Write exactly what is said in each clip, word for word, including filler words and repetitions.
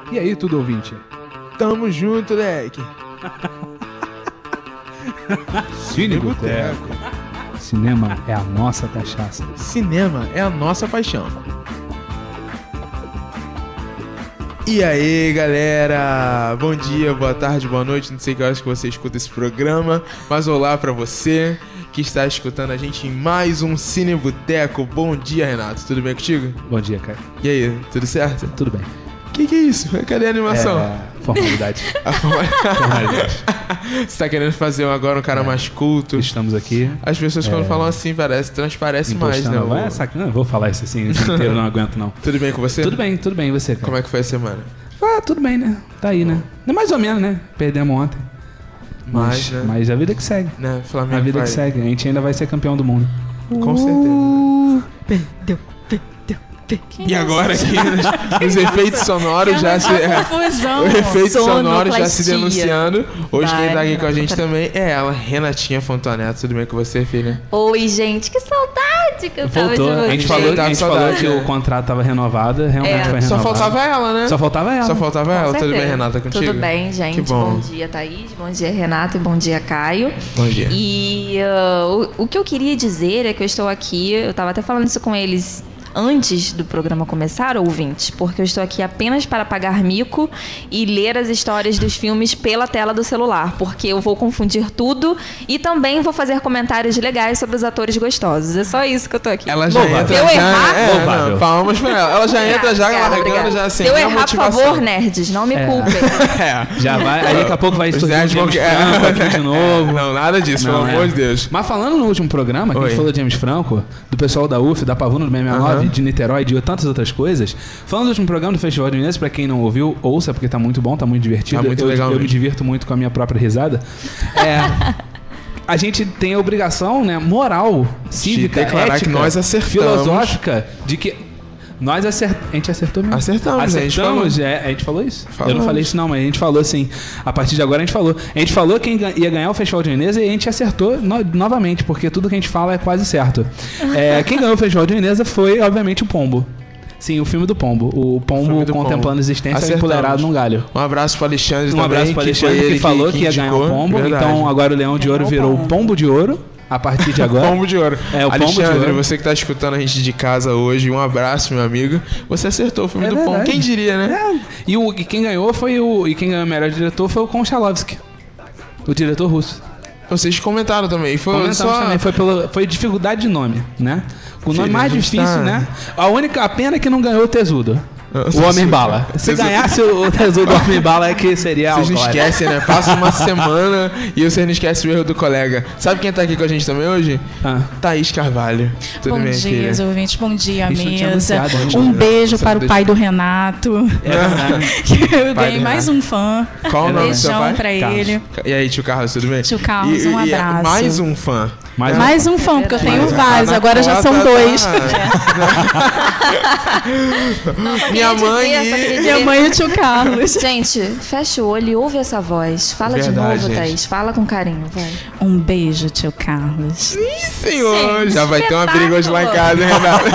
E aí, tudo ouvinte? Tamo junto, leque. Cine Boteco. Cinema é a nossa cachaça. Cinema é a nossa paixão. E aí, galera? Bom dia, boa tarde, boa noite. Não sei que horas que você escuta esse programa, mas olá pra você que está escutando a gente em mais um Cine Boteco. Bom dia, Renato. Tudo bem contigo? Bom dia, cara. E aí, tudo certo? Tudo bem. Que que é isso? Cadê a animação? É, formalidade. A formalidade. Você tá querendo fazer agora um cara é. mais culto? Estamos aqui. As pessoas quando é... falam assim, parece, transparece mais, né? Vai, o... saca... Não, vou falar isso assim o dia inteiro, não aguento não. Tudo bem com você? Tudo bem, tudo bem. E você, cara? Como é que foi a semana? Ah, tudo bem, né? Tá aí, né? Mais ou menos, né? Perdemos ontem. Mas, mas, né? mas a vida que segue. Né? Flamengo a vida vai. que segue. A gente ainda vai ser campeão do mundo. Com uh... certeza. Perdeu. E agora aqui os efeitos sonoros já se é, o efeito sonoro já se denunciando. Hoje Vai, quem tá aqui com a gente também é ela, Renatinha Fontoneto. Tudo bem com você, filha? Oi, gente, que saudade que eu tava Voltou. de vocês. A gente falou, a gente falou que o contrato tava renovado, realmente é. foi renovado. Só faltava ela, né? Só faltava ela. Só faltava com ela. certeza. Tudo bem, Renata, contigo? Tudo bem, gente. Que bom. Bom dia, Thaís. Bom dia, Renata. E bom dia, Caio. Bom dia. E uh, o, o que eu queria dizer é que eu estou aqui, eu tava até falando isso com eles antes do programa começar, ouvintes, porque eu estou aqui apenas para pagar mico e ler as histórias dos filmes pela tela do celular, porque eu vou confundir tudo e também vou fazer comentários legais sobre os atores gostosos. É só isso que eu tô aqui. Ela já Louvável. entra Se eu já, errar... é, não, palmas pra ela. Ela já entra já largando já assim. Se eu errar, por favor, nerds, não me é. culpem. É. Já vai, aí daqui a pouco vai surgir James Franco é. aqui de novo. Não, nada disso, não, pelo é. amor de Deus. Mas falando no último programa, que Oi. a gente falou de James Franco, do pessoal da U F, da Pavuna, do seiscentos e sessenta e nove, uhum. de Niterói, de tantas outras coisas. Falando do último programa do Festival de Veneza, pra quem não ouviu, ouça, porque tá muito bom, tá muito divertido. Tá muito eu, legal eu me mesmo. divirto muito com a minha própria risada. É... A gente tem a obrigação, né, moral, cívica, de declarar ética, que nós acertamos. filosófica, de que nós acertamos. A gente acertou mesmo. Acertamos, Acertamos, a gente falou. É, a gente falou isso? Falamos. Eu não falei isso não, mas a gente falou assim. A partir de agora a gente falou. A gente falou quem ia ganhar o Festival de Veneza e a gente acertou no, novamente, porque tudo que a gente fala é quase certo. É, quem ganhou o Festival de Veneza foi, obviamente, o Pombo. Sim, o filme do Pombo. O Pombo do contemplando Pombo. a existência Acertamos. empolerado num galho. Um abraço pro Alexandre Um também. abraço pro Alexandre, que, que, que falou que, que ia indicou. ganhar o Pombo. Verdade. Então agora o Leão de Ouro virou o Pombo de Ouro. A partir de agora. Pombo de Ouro. É, o Alexandre, Pombo de Ouro. você que tá escutando a gente de casa hoje, um abraço, meu amigo. Você acertou o filme É do verdade. Pombo. Quem diria, né? É. E, o, e quem ganhou foi o. E quem ganhou o melhor diretor foi o Konchalovsky, o diretor russo. Vocês comentaram também. Foi Comentamos só... também, foi, pelo, foi dificuldade de nome, né? O nome Filho, mais a gente difícil, tá- né? A única a pena é que não ganhou o Tesudo. O Homem-Bala. Se ganhasse o Tesudo do Homem-Bala é que seria Vocês não alcoólico. esquecem, né? Passa uma semana e vocês não esquecem o erro do colega. Sabe quem tá aqui com a gente também hoje? Ah. Thaís Carvalho. Tudo Bom bem, dia, filha? ouvintes. Bom dia, Isso não tinha mesa. anunciado, né? Um beijo Você para o deixa- pai do Renato. É verdade. Eu Pai ganhei do mais Renato. um fã. Qual o nome do seu Beijão pai? pra Carlos. ele. E aí, tio Carlos, tudo bem? Tio Carlos, E- um e- e abraço. mais um fã. Mais um Mais um fã, porque eu tenho Mas vários. tá na Agora já são cota, dois. tá? Minha mãe dizer, só queria e... dizer- Minha mãe e o tio Carlos. Gente, fecha o olho e ouve essa voz. Fala Verdade, de novo, gente. Thaís. Fala com carinho, vai. Um beijo, tio Carlos. Ih, senhor, Gente, já vai ter uma briga hoje lá em casa, hein, Renato?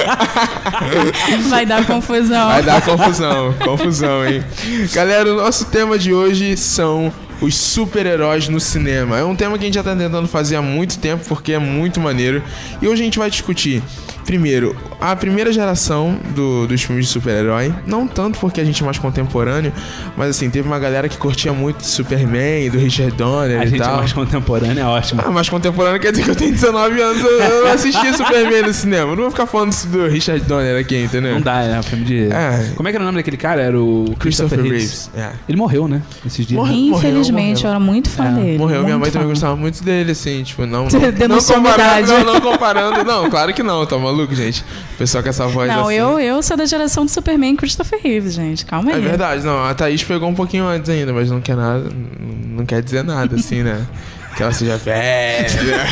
Vai dar confusão. Vai dar confusão, confusão, hein? Galera, o nosso tema de hoje são os super-heróis no cinema. É um tema que a gente já tá tentando fazer há muito tempo, porque é muito maneiro. E hoje a gente vai discutir, primeiro, a primeira geração do, dos filmes de super-herói. Não tanto porque a gente é mais contemporâneo, mas assim, teve uma galera que curtia muito do Superman, do Richard Donner A e gente tal. é mais contemporâneo, é ótimo. Ah, mais contemporâneo quer dizer que eu tenho dezenove anos, eu, eu assisti Superman no cinema. Não vou ficar falando isso do Richard Donner aqui, entendeu? Não dá, é um filme de... É. Como é que era o nome daquele cara? Era o Christopher Christopher Reeves. Reeves. É. Ele morreu, né? Esses dias. Morreu. Infelizmente, morreu. eu era muito fã É, dele. Morreu, minha muito mãe também fã. gostava muito dele, assim, tipo, não. Você Não, não denunciou a comparando, idade. não, não comparando, não, claro que não, tá maluco, gente? O pessoal com essa voz Não, assim. eu, eu sou da geração do Superman e Christopher Reeves, gente. Calma aí. É verdade, não, a Thaís pegou um pouquinho antes ainda, mas não quer nada, não quer dizer nada, assim, né? Que ela seja velha.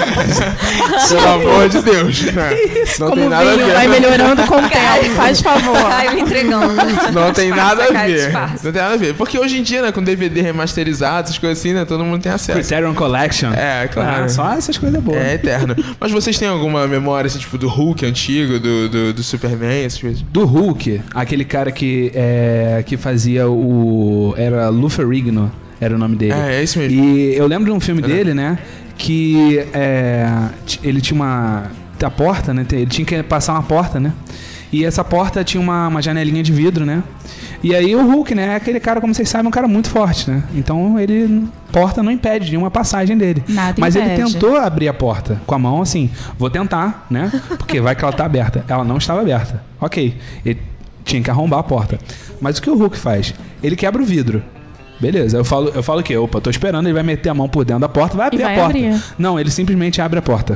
Pelo amor de Deus. Né? Não Como tem nada a vinho ver. vai melhorando com o tempo, faz favor. Ai, me entregando. Não tem nada a Disfarça, ver. disfarça. Não tem nada a ver. Porque hoje em dia, né, com D V D remasterizado, essas coisas assim, né, todo mundo tem acesso. Criterion Collection. É, claro. Ah, só essas coisas boas. É eterno. Mas vocês têm alguma memória, assim, tipo, do Hulk antigo, do, do, do Superman, essas coisas? Do Hulk, aquele cara que, é, que fazia o... Era Lou Ferrigno, era o nome dele. É, é isso mesmo. E eu lembro de um filme É. dele, né? Que é, t- ele tinha uma... A porta, né? Ele tinha que passar uma porta, né? E essa porta tinha uma, uma janelinha de vidro, né? E aí o Hulk, né? É aquele cara, como vocês sabem, um cara muito forte, né? Então ele... Porta não impede nenhuma passagem dele. Nada Mas ele impede. tentou abrir a porta com a mão, assim, vou tentar, né? Porque vai que ela tá aberta. Ela não estava aberta. Ok. Ele tinha que arrombar a porta. Mas o que o Hulk faz? Ele quebra o vidro. Beleza, eu falo, eu falo o quê? Opa, tô esperando, ele vai meter a mão por dentro da porta, vai abrir vai a porta. abrir. Não, ele simplesmente abre a porta.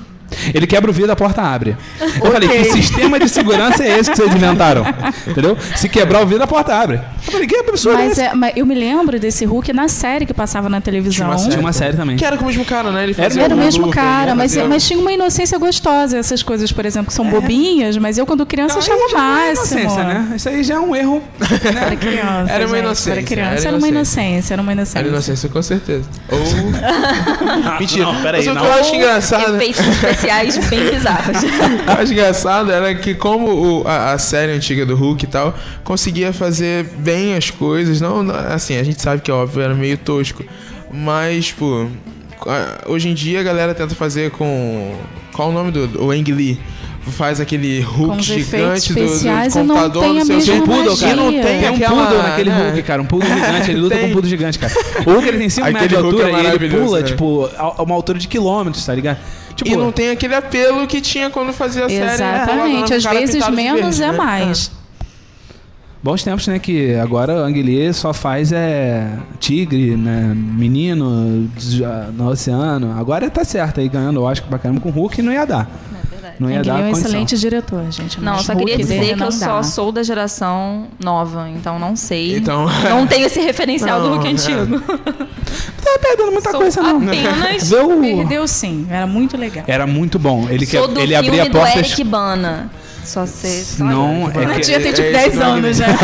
Ele quebra o vidro, a porta abre. Eu falei, que sistema de segurança é esse que vocês inventaram? Entendeu? Se quebrar o vidro, a porta abre. Eu falei, que absurdo é Mas, esse? é, mas eu me lembro desse Hulk na série que passava na televisão. Tinha uma Tinha uma série também. Que era com o mesmo cara, né? Ele fazia Era o mesmo Hulk, cara, ele mas, fazia- mas tinha uma inocência gostosa. Essas coisas, por exemplo, que são bobinhas, mas eu, quando criança, Não, achava aí o já não é máximo. inocência, né? Isso aí já é um erro. Era criança. Era uma gente, inocência, Era criança, era era uma inocência. inocência, era uma inocência. Era inocência, com certeza. Ou... Mentira. Não, peraí, Mas o que não. eu acho engraçado... Efeitos especiais bem bizarros. O que eu acho engraçado era que como o- a, a série antiga do Hulk e tal conseguia fazer bem as coisas, não, não- assim, a gente sabe que óbvio era meio tosco, mas pô, a- hoje em dia a galera tenta fazer com qual o nome do o Ang Lee faz aquele Com Hulk os efeitos gigante do, do especiais, eu não computador, tenho não a sei o mesma que. Poodle, cara. E não magia. tem Tem um aquela, poodle naquele né? Hulk, cara. Um poodle gigante. Ele luta Tem. com um poodle gigante, cara. O Hulk ele tem cinco Aquele metros de Hulk é altura e ele maravilhoso, pula, né? tipo, a uma altura de quilômetros, tá ligado? Tipo, E não tem aquele apelo que tinha quando fazia a série. Exatamente. né? Às O cara vezes pintado de menos verde, é né? mais. bons tempos, né? Que agora o Ang Lee só faz é tigre, né? Menino já no oceano. Agora tá certo aí, ganhando o Oscar pra caramba com o Hulk, não ia dar. Não ia Ele dar é um condição. excelente diretor, gente. Não, mas só queria Hulk dizer dele que não eu só dá. sou da geração nova, então não sei. Então- Não tenho esse referencial do Não, Hulk é. antigo. Tá perdendo muita Sou coisa, não. apenas... Vê o- Perdeu sim, era muito legal. Era muito bom. Ele, que, Sou do ele filme abria do portas. Eric Bana. Só sei. Só Não, é Eu que, tinha ter é tipo esse dez do Ang anos Lee. já.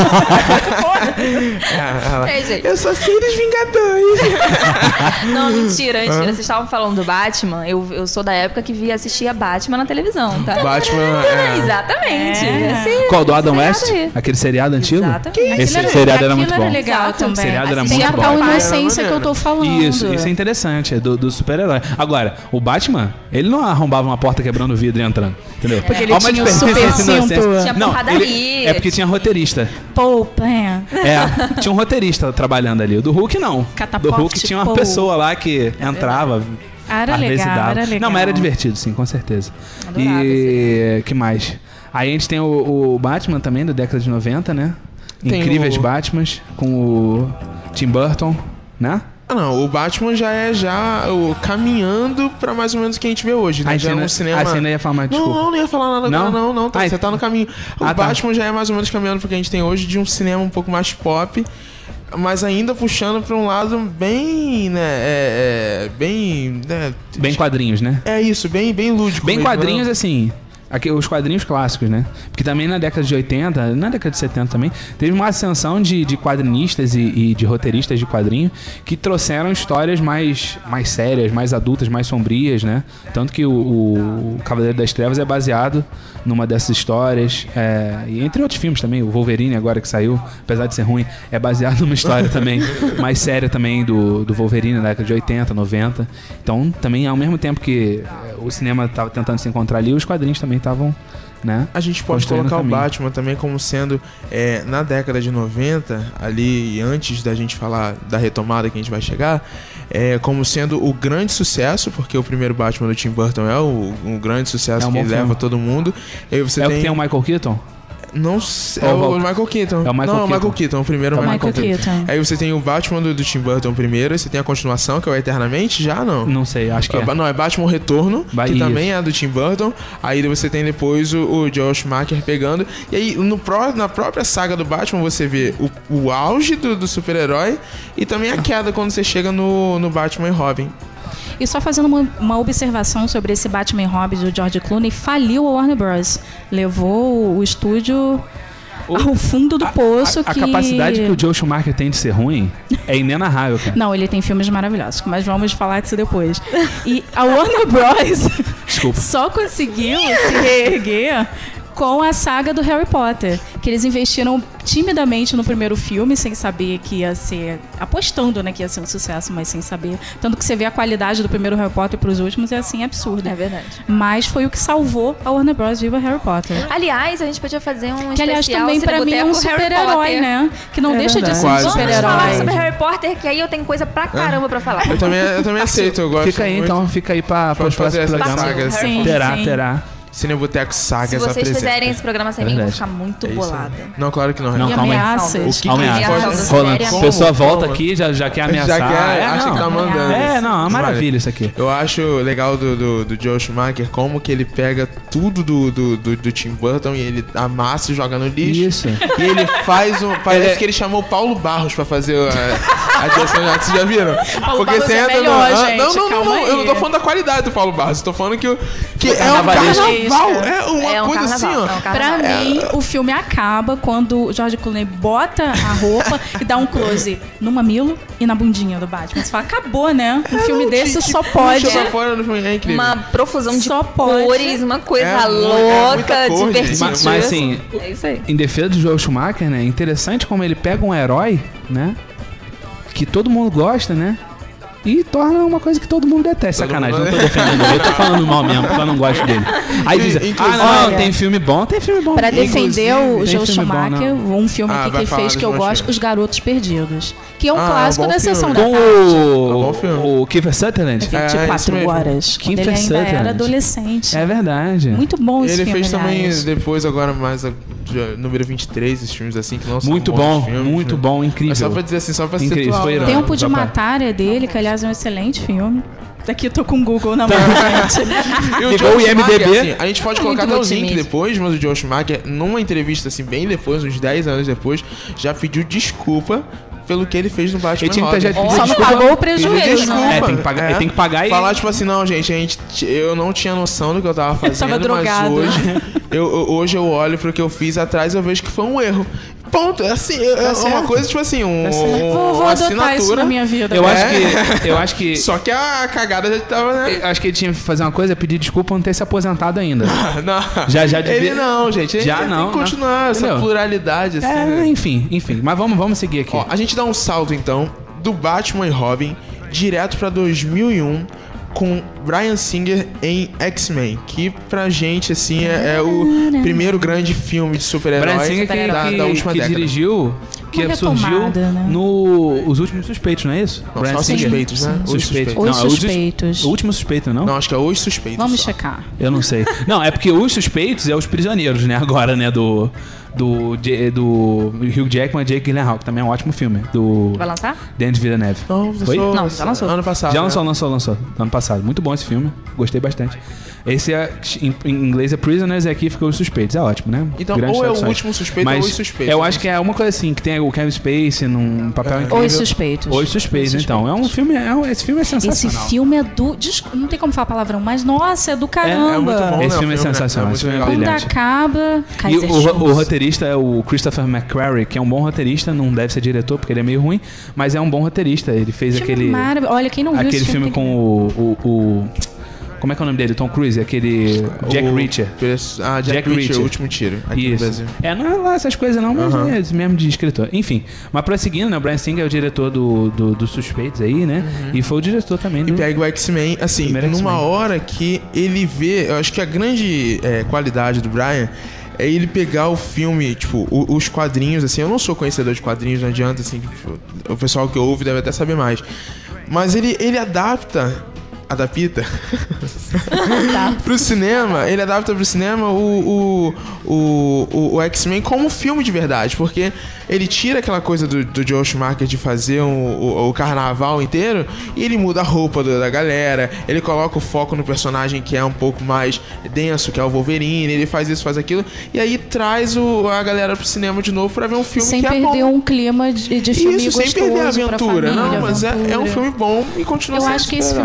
Ah, ela- É, gente. Eu sou Sirius Vingadores. Não, mentira, mentira. Vocês estavam falando do Batman. Eu, eu sou da época que via assistia Batman na televisão, tá? Batman. É. Exatamente. É. Esse- Qual, do Adam esse West? seriado aí. Aquele seriado antigo? Exatamente. Esse Aquilo seriado era aquilo muito bom. legal Exato. também. O seriado era Assim, muito tem a bom. tal Era inocência que eu maneiro. tô falando. Isso, isso é interessante, é do, do super-herói. Agora, o Batman, ele não arrombava uma porta quebrando o vidro e entrando, entendeu? Porque ele Há uma tinha o diferença super entre inocência- cinto. Tinha Não, porradaria. ele- é porque tinha roteirista. Paul Plan. É, tinha um roteirista trabalhando ali. O do Hulk, não. Do Catapult Hulk tinha uma Paul. pessoa lá que entrava. Ah, era às vezes legal, dava. era legal. Não, mas era divertido, sim, com certeza. Adorava E que mais? Aí a gente tem o, o Batman também, da década de noventa, né? Tem Incríveis o- Batmans, com o Tim Burton, né? Ah, não, o Batman já é já o, caminhando pra mais ou menos o que a gente vê hoje, né? Aí Já é você um não- cinema... ah, você não ia falar mais, Não, desculpa. não, não ia falar nada Não? agora, não, não, tá, Ah, você tá no caminho. O Ah, tá. Batman já é mais ou menos caminhando pro que a gente tem hoje de um cinema um pouco mais pop, mas ainda puxando pra um lado bem, né, é, é, bem, né, Bem quadrinhos, né? é isso, bem, bem lúdico Bem mesmo, quadrinhos, né? assim. Aqui, os quadrinhos clássicos, né? Porque também na década de oitenta, na década de setenta também, teve uma ascensão de, de quadrinistas e, e de roteiristas de quadrinho que trouxeram histórias mais, mais sérias, mais adultas, mais sombrias, né? Tanto que o, o Cavaleiro das Trevas é baseado numa dessas histórias. É, e entre outros filmes também, o Wolverine agora que saiu, apesar de ser ruim, é baseado numa história também mais séria também do, do Wolverine na década de oitenta, noventa. Então, também ao mesmo tempo que é, o cinema estava tentando se encontrar ali, os quadrinhos também estavam, né? A gente pode Construindo colocar o caminho. Batman também como sendo, é, na década de noventa, ali antes da gente falar da retomada que a gente vai chegar, é, como sendo o grande sucesso, porque o primeiro Batman do Tim Burton é o, um grande sucesso É um que bom leva filme. todo mundo. E aí você É o tem... que tem o Michael Keaton? Não sei, Ou é o o Val- Michael Keaton. É o Michael Não, é o Keaton. Michael Keaton, o primeiro é o É o Michael, Michael Keaton. Keaton. Aí você tem o Batman do, do Tim Burton primeiro, aí você tem a continuação, que é o Eternamente, já não? Não sei, acho que é. Ah, Não, é Batman Retorno, Ba- que isso. também é do Tim Burton. Aí você tem depois o, o Joel Schumacher pegando. E aí, no pró- na própria saga do Batman, você vê o, o auge do, do super-herói e também a queda quando você chega no, no Batman e Robin. E só fazendo uma, uma observação sobre esse Batman e Robin do George Clooney, faliu a Warner Bros. Levou o estúdio ao fundo do poço. A, a, que... a capacidade que o Joel Schumacher tem de ser ruim é inenarrável, cara. Não, ele tem filmes maravilhosos, mas vamos falar disso depois. E a Warner Bros. Desculpa. Só conseguiu se reerguer com a saga do Harry Potter, que eles investiram timidamente no primeiro filme, sem saber que ia ser... apostando, né, que ia ser um sucesso, mas sem saber. Tanto que você vê a qualidade do primeiro Harry Potter pros últimos é assim, absurda. É verdade. Mas foi o que salvou a Warner Bros. Viva Harry Potter. Aliás, a gente podia fazer um Que, aliás, especial também pra mim é um Cineboteco Harry super-herói, Potter. né? Que não É deixa de verdade. ser um Quase. Vamos falar super-herói. sobre Harry Potter, que aí eu tenho coisa pra caramba pra falar. Eu também, eu também aceito, eu gosto Fica aí, muito. então, fica aí pra, pra os Vamos fazer próximos essa programas. saga. Sim, Terá, sim. terá. Cineboteco Sagas Se vocês apresenta. fizerem esse programa sem É mim, eu vou verdade. ficar muito É isso aí. bolada. Não, claro que não. Não, E Renato. calma aí. ameaças. O que Ameaça. que a gente Ameaçando pode... Rolando. sério. A pessoa Como? volta aqui já já quer ameaçar. Já quer, É, acha não. que tá mandando. É, não, é uma maravilha isso aqui. Eu acho legal do, do, do Joel Schumacher como que ele pega tudo do, do, do, do Tim Burton e ele amassa e joga no lixo. Isso. E ele faz um... Parece Ele- que ele chamou o Paulo Barros pra fazer a, a direção de arte. Vocês já viram? Paulo Barros é no- melhor, Ah, gente, Não, não, não, calma não. Eu não tô aí. falando da qualidade do Paulo Barros. Eu tô falando que, o- que é um carnavalesco. carnaval. É uma É um coisa carnaval, assim, ó. é um carnaval. Pra mim, o filme acaba quando o George Clooney bota a roupa e dá um close no mamilo e na bundinha do Batman. Você fala, acabou, né? Um filme Não, desse te- só te pode. puxa pra fora no filme, é incrível. Uma profusão de Só pode. cores, uma coisa É mu- é louca, muita cor, gente. divertida. Mas, mas assim, É isso aí. em defesa do Joel Schumacher, né? Interessante como ele pega um herói, né? Que todo mundo gosta, né? E torna uma coisa que todo mundo detesta. Todo Sacanagem, mundo- não tô defendendo ele. Eu tô falando mal mesmo, porque eu não gosto dele. Aí diz, Inclusive- ah, não, Olha, tem filme bom, tem filme bom. Pra Inclusive, defender o tem Joel filme bom, Schumacher, não. um filme Ah, aqui que vai ele falar fez dos que eu bons gosto, filmes. Os Garotos Perdidos. Que é um Ah, clássico bom da filme. Sessão da Com Tarde. É um bom filme. o, o Kiefer Sutherland. É, vinte e isso quatro mesmo. horas. Quando ele Kiefer ainda era Sutherland. adolescente. É verdade. Muito bom esse Ele filme, fez também aliás. depois, agora mais a, já, número vinte e três, esses filmes assim que não são Muito bons bom, filmes, muito né? bom, Mas incrível. só pra dizer assim, só pra Incrível, situar foi o- irado. Tempo de Papai. Matar é dele, que aliás é um excelente filme. Daqui eu tô com o Google na mão, gente. E o Ligou Joel o I M D B. Schumacher, assim, a gente pode colocar Muito até os links multimídia. depois, mas o Joel Schumacher, numa entrevista assim, bem depois, uns dez anos depois, já pediu desculpa pelo que ele fez no Batman Ele tinha que Robin. já pedir Só não desculpa. pagou o Pediu prejuízo, desculpa. né? É, tem que pagar- ele tem que pagar e- Falar, tipo assim, não, gente, a gente, eu não tinha noção do que eu tava fazendo, tava mas drogado. hoje eu, eu- hoje eu olho pro que eu fiz atrás e eu vejo que foi um erro. Ponto. É assim, é uma certo. coisa, tipo assim, um, certo. um- Vou, vou uma adotar isso assinatura. na minha vida. Eu É. acho que. Eu acho que. Só que a cagada já tava, né? eu acho que ele tinha que fazer uma coisa, pedir desculpa por não ter se aposentado ainda. Não. Já- já devia- Ele não, gente. Ele Já tem não, que continuar essa Entendeu? pluralidade, assim. É, né? enfim, enfim. Mas vamos, vamos seguir aqui. Ó, a gente dá um salto, então, do Batman e Robin direto pra dois mil e um com Bryan Singer em X-Men, que pra gente, assim, é, é o primeiro grande filme de super-herói Bryan Singer que, da, que, da última que década. dirigiu, que Uma surgiu retomada, né? no Os Últimos Suspeitos, não é isso? Não, Bryan só Singer. Suspeitos, né? Os Os Suspeitos. Suspeitos. Não, Os é os- Suspeitos. O Último Suspeito, não? Não, acho que é Os Suspeitos. Vamos só. checar. Eu não sei. Não, é porque Os Suspeitos é Os Prisioneiros, né? Agora, né? Do... Do, J- do Hugh Jackman e Jake Gyllenhaal, que também é um ótimo filme. Do Vai lançar? Denis Villeneuve. Não, Foi? lançou- Não, já lançou. Ano passado. Já né? lançou, lançou, lançou. Ano passado. Muito bom esse filme. Gostei bastante. Esse é, em, em inglês é Prisoners e aqui ficou Os Suspeitos. É ótimo, né? Então, Grandes ou é o traduções. Último Suspeito Mas ou Os Suspeitos. eu acho que é uma coisa assim, que tem o Kevin Spacey num papel incrível. Os Suspeitos. Os Suspeitos, Os então. É um filme, é um- esse filme é Esse sensacional. filme é do... Desculpa, não tem como falar palavrão, mas nossa, é do É caramba. muito bom, Esse né, o filme é né? sensacional, É esse filme é muito legal. Quando brilhante. acaba... E Kaiser o, o, Chiefs. o roteirista é o Christopher McQuarrie, que é um bom roteirista, não deve ser diretor porque ele é meio ruim, mas é um bom roteirista. Ele fez Filme aquele maravilhoso. Olha, quem não viu aquele esse filme tem que ver. com o, o, o- como é que é o nome dele? Tom Cruise, aquele Jack O- Reacher. Ah, Jack, Jack Reacher, Reacher. o último tiro. Aqui no Isso. Brasil. É, não é lá essas coisas não, mas Aham. é esse mesmo de escritor. Enfim, mas prosseguindo, né? O Bryan Singer é o diretor do, do, dos Suspeitos aí, né? E foi o diretor também E do... pega o X-Men, assim, Primeiro numa X-Men. hora que ele vê... Eu acho que a grande é, qualidade do Bryan é ele pegar o filme, tipo, o- os quadrinhos, assim... Eu não sou conhecedor de quadrinhos, não adianta, assim... Tipo, o pessoal que ouve deve até saber mais. Mas ele, ele adapta... Adapta? pro cinema, ele adapta pro cinema o, o, o, o, o X-Men como filme de verdade, porque ele tira aquela coisa do, do Joel Schumacher de fazer um, o, o carnaval inteiro e ele muda a roupa do- da galera, ele coloca o foco no personagem que é um pouco mais denso, que é o Wolverine, ele faz isso, faz aquilo, e aí traz o, a galera pro cinema de novo pra ver um filme Sem que é perder bom. um clima de, de filme Isso, sem gostoso perder a pra aventura. família, Não, mas é, é um aventura. filme bom e continua Eu sendo acho que esse super-herói. filme é uma retomada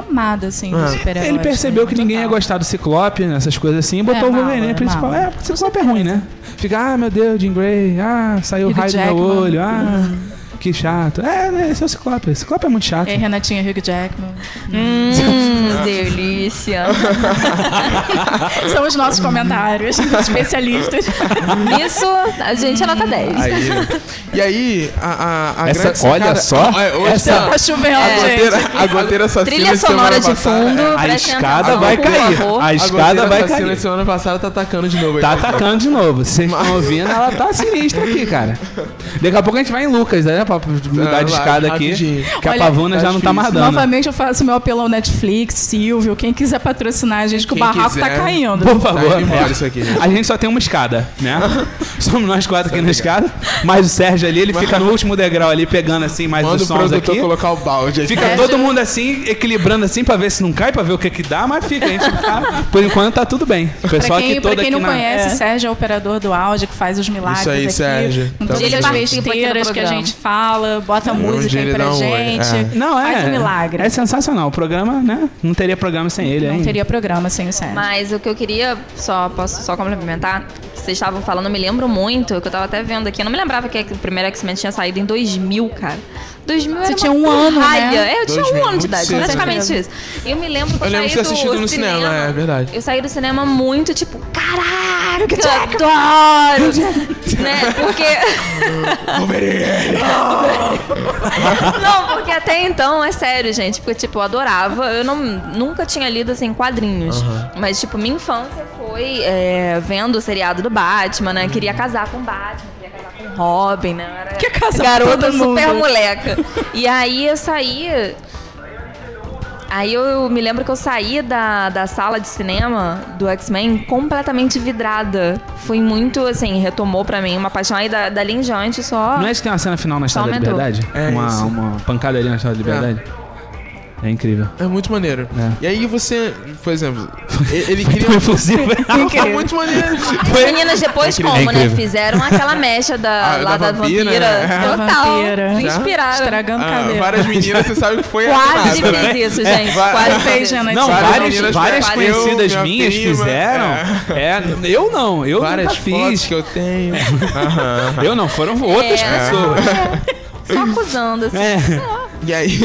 renomada, assim, Ah. dos super-heróis. Ele percebeu né? que ninguém ia gostar do Ciclope, essas coisas assim, e botou É, o Wolverine mala, principal. mala. É, porque o Ciclope é ruim, né? Fica, ah, meu Deus, Jean Grey, ah, saiu o Hugh raio do meu Jackman. olho, ah, que chato. É, né, esse é o Ciclope. O Ciclope é muito chato. E aí, Renatinha Hugh Jackman. Hum, delícia. São os nossos comentários, especialistas. Isso, a gente é nota dez. Aí, e aí, a, a, a Essa- grande olha sacada- só, Ah, é, hoje essa- tá- Tá chovendo, a gente. goteira, a goteira assassina Trilha de semana sonora de passada- fundo. A prestem escada atenção, vai por cair. favor. A A escada goteira vai assassina cair. de semana passada tá atacando de novo. aí. Tá atacando de novo. Vocês estão ouvindo, ela tá sinistra aqui, cara. Daqui a pouco a gente vai em Lucas, né? Pra mudar de lá, escada aqui. rapidinho. Que a Olha, pavuna tá já não tá mais difícil. dando. Novamente eu faço meu apelo ao Netflix, Silvio, quem quiser patrocinar a gente, que o Quem barraco quiser. tá caindo. Por Tá favor. indo embora É. isso aqui, gente. A gente só tem uma escada, né? Somos nós quatro aqui na escada. Mas o Sérgio ali, ele fica no último degrau ali, pegando assim mais Manda os o sons produtor aqui. colocar o balde aí. Fica Sérgio- todo mundo assim, equilibrando assim pra ver se não cai, pra ver o que que dá, mas fica. A gente tá, por enquanto tá tudo bem. O pessoal Pra quem, aqui pra todo quem aqui não na... conhece, É. Sérgio é o operador do áudio que faz os milagres Isso aí, aqui. Sérgio. Com Tamo todas junto. as Ele participa aqui do besteiras que a programa. gente fala, bota música ele aí pra dá um oi. gente. É. Não, é. Faz um milagre. É sensacional. O programa, né? Não teria programa sem ele, Não hein? teria programa sem o Sérgio. Mas o que eu queria, só posso só complementar, que vocês estavam falando, eu me lembro muito, que eu tava até vendo aqui, eu não me lembrava que o primeiro X-Men tinha saído em dois mil, cara. dois mil Você era tinha uma um ano, pirralha. né? É, eu tinha dois mil, um ano de muito idade, cedo. praticamente isso. E eu me lembro que eu, Eu lembro saí de ter assistido do no cinema, é verdade. Eu saí do cinema muito, tipo, caralho, que eu adoro! Né? Porque... Não, porque até então, é sério, gente. Porque, tipo, eu adorava. Eu não, nunca tinha lido, assim, quadrinhos. Mas, tipo, minha infância foi é, vendo o seriado do Batman, né? Queria casar com o Batman, queria casar com o Robin, né? Eu era Quer casar com garota todo super mundo. moleca. E aí eu saí... Aí eu me lembro que eu saí da, da sala de cinema do X-Men completamente vidrada. Foi muito, assim, retomou pra mim uma paixão. Aí da, dali em diante só... Não é que tem uma cena final na Estátua da aumentou. Liberdade? É uma, isso. uma pancada ali na Estátua da Liberdade? É, incrível. É muito maneiro. É. E aí você, por exemplo, ele, ele queria... Foi efusivo. Foi muito maneiro. As meninas depois É como, né? incrível. Fizeram aquela mecha da, Ah, lá da da vampira, vampira. né? Da Total. vampira. Se Já? inspiraram. Estragando Ah, cabelo. várias meninas, você sabe que foi Quase animado, né? fiz isso, gente. vai- Quase fez, fiz isso. Jana. Não, Várias várias, meninas várias fizeram. conhecidas Eu, minha minhas prima, fizeram. É, eu não, eu Várias nunca fotos fiz. que eu tenho. Aham. Eu não, foram outras É. pessoas. Só acusando, assim. É. E aí,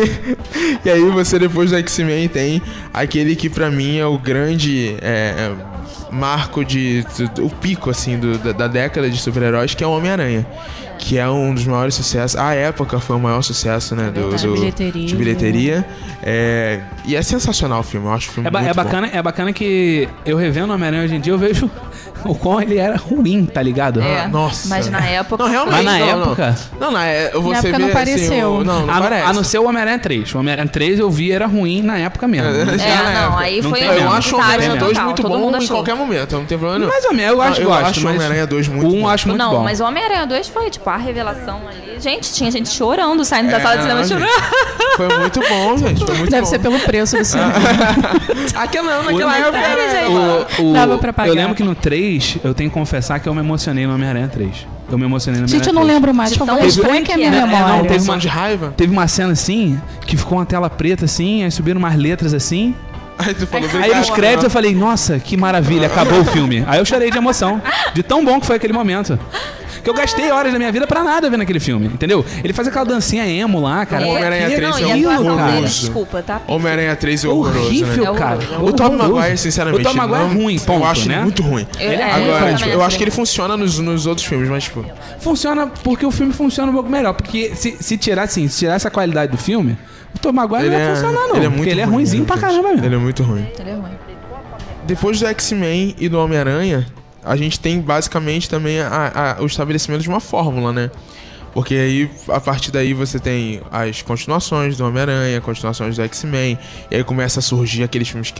e aí você depois do X-Men tem aquele que pra mim é o grande é, é, marco de, do- o pico assim do- da, da década de super-heróis, que é o Homem-Aranha, que é um dos maiores sucessos. À época foi o maior sucesso, né, do, verdade. do- Bilheteria. de bilheteria. É, e é sensacional o filme, eu acho o filme É, ba- muito é bacana, é bacana que eu revendo o Homem-Aranha hoje em dia, eu vejo o quão ele era ruim, tá ligado? É. Nossa. Mas na época... Não, realmente. Mas na não, época- Não, não, na é, você época vê não assim, pareceu. o- não, não A, parece. a não ser o Homem-Aranha três. O Homem-Aranha três eu vi era ruim na época mesmo. É, É, na não, época. aí Não foi tem um Eu mesmo. acho o desastre Homem-Aranha dois total, muito todo mundo bom em achou. qualquer momento, não tem problema nenhum. Mais ou menos, eu acho, eu gosto, acho o mas Homem-Aranha dois muito um bom. acho muito não, bom. mas o Homem-Aranha dois foi, tipo, a revelação ali. Gente, tinha gente chorando, saindo da É, sala de cinema não, chorando. gente. Foi muito bom, gente. Foi muito Deve bom. ser pelo preço do cinema. Aquela não, naquela O- época era... O- o- Dava pra pagar. Eu lembro que no três, eu tenho que confessar que eu me emocionei no Homem-Aranha três. Eu me emocionei no Homem-Aranha Gente, eu não três. lembro mais. Por favor, tão expõe que é a minha ruim que é. memória. É, não, teve Emoção uma- de raiva. Teve uma cena assim, que ficou uma tela preta assim, aí subiram umas letras assim. Aí tu falou, Aí obrigado. nos créditos eu falei, nossa, que maravilha, acabou o filme. Aí eu chorei de emoção, de tão bom que foi aquele momento. Que eu gastei horas da minha vida pra nada vendo aquele filme, entendeu? Ele faz aquela dancinha emo lá, cara. O Homem-Aranha Que três Não, é e a aquilo, atuação cara. dele, desculpa, tá? Homem-Aranha três é horroroso, Horrível, né? cara. É O Tobey Horroroso. Maguire, sinceramente, O Tobey Maguire não- é ruim, ponto, eu acho né? ele muito ruim. Eu- é, Agora, também tipo, eu acho acho que ele ele- funciona nos, nos outros filmes, mas, tipo... Funciona porque o filme funciona um pouco melhor. Porque se, se tirar assim, se tirar essa qualidade do filme, o Tom Maguire não vai funcionar, não. ele é muito porque ele é ruim, ruimzinho né, pra gente? caramba mesmo. Ele é muito ruim. Ele é ruim. Depois do X-Men e do Homem-Aranha, a gente tem basicamente também a- a- o estabelecimento de uma fórmula, né? Porque aí, a partir daí, você tem as continuações do Homem-Aranha, continuações do X-Men, e aí começa a surgir aqueles filmes que eu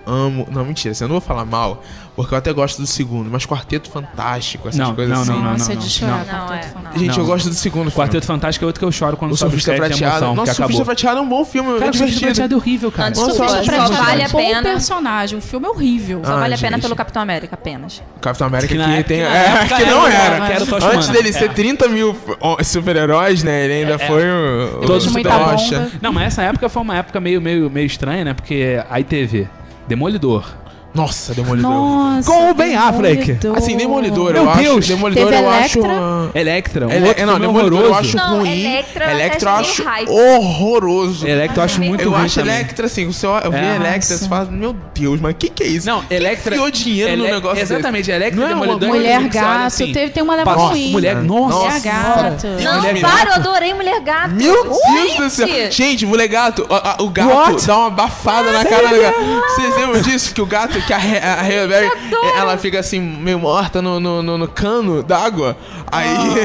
amo... Não, mentira, assim, eu não vou falar mal, porque eu até gosto do segundo, mas Quarteto Fantástico, essas Não, coisas não, assim. não, não, Nossa, é não, de não. chorar. Não, Quarteto é, Fantástico. Gente, Não. eu gosto do segundo filme. Quarteto Fantástico é outro que eu choro quando O sobe os Surfista créditos de Prateado. emoção, Nossa, que o Surfista acabou. Prateado é um bom filme, Cara, é o Surfista divertido. Prateado é horrível, cara. Antes Nossa, do eu só acho vale divertido. a Bom pena. personagem, o filme é horrível. Só Ah, vale a pena gente. pelo Capitão América apenas. Capitão América Que na que época- tem... que na É, época que não era, era. que era o Tocha Antes Humana. dele ser É. trinta mil super-heróis, né? Ele ainda foi o... Todos o muita Tocha. bomba. Não, mas essa época foi uma época meio, meio, meio estranha, né? Porque aí teve Demolidor. Nossa, Demolidor. Nossa, Com o Ben Affleck. Demolidor. Assim, Demolidor, Meu eu Deus. acho... Demolidor, Teve eu acho... Electra. ah, Electra, um Ele- outro é, não, filme Demolidor eu horroroso. acho Não, ruim. Electra eu até Electra eu achei acho hype. horroroso. Electra eu acho muito Eu ruim acho também. Electra, assim, você, eu vi Nossa. Electra, você fala, meu Deus, mas o que que é isso? Não, Electra... Enfiou dinheiro no Ele- negócio desse. Exatamente, Electra Não e é uma Demolidor... Mulher você olha Gato, assim, teve, tem uma leva Nossa, ruim. mulher... Nossa! Mulher Gato. Não, Mulher para, Gato. eu adorei Mulher Gato. Meu Deus do céu. Gente! Gente, mulher gato, a- a- o gato What? dá uma abafada na cara do gato. Vocês lembram disso? Que o gato, que a, He- a Halle Berry, adoro. ela fica assim, meio morta no, no, no- no cano d'água. Aí,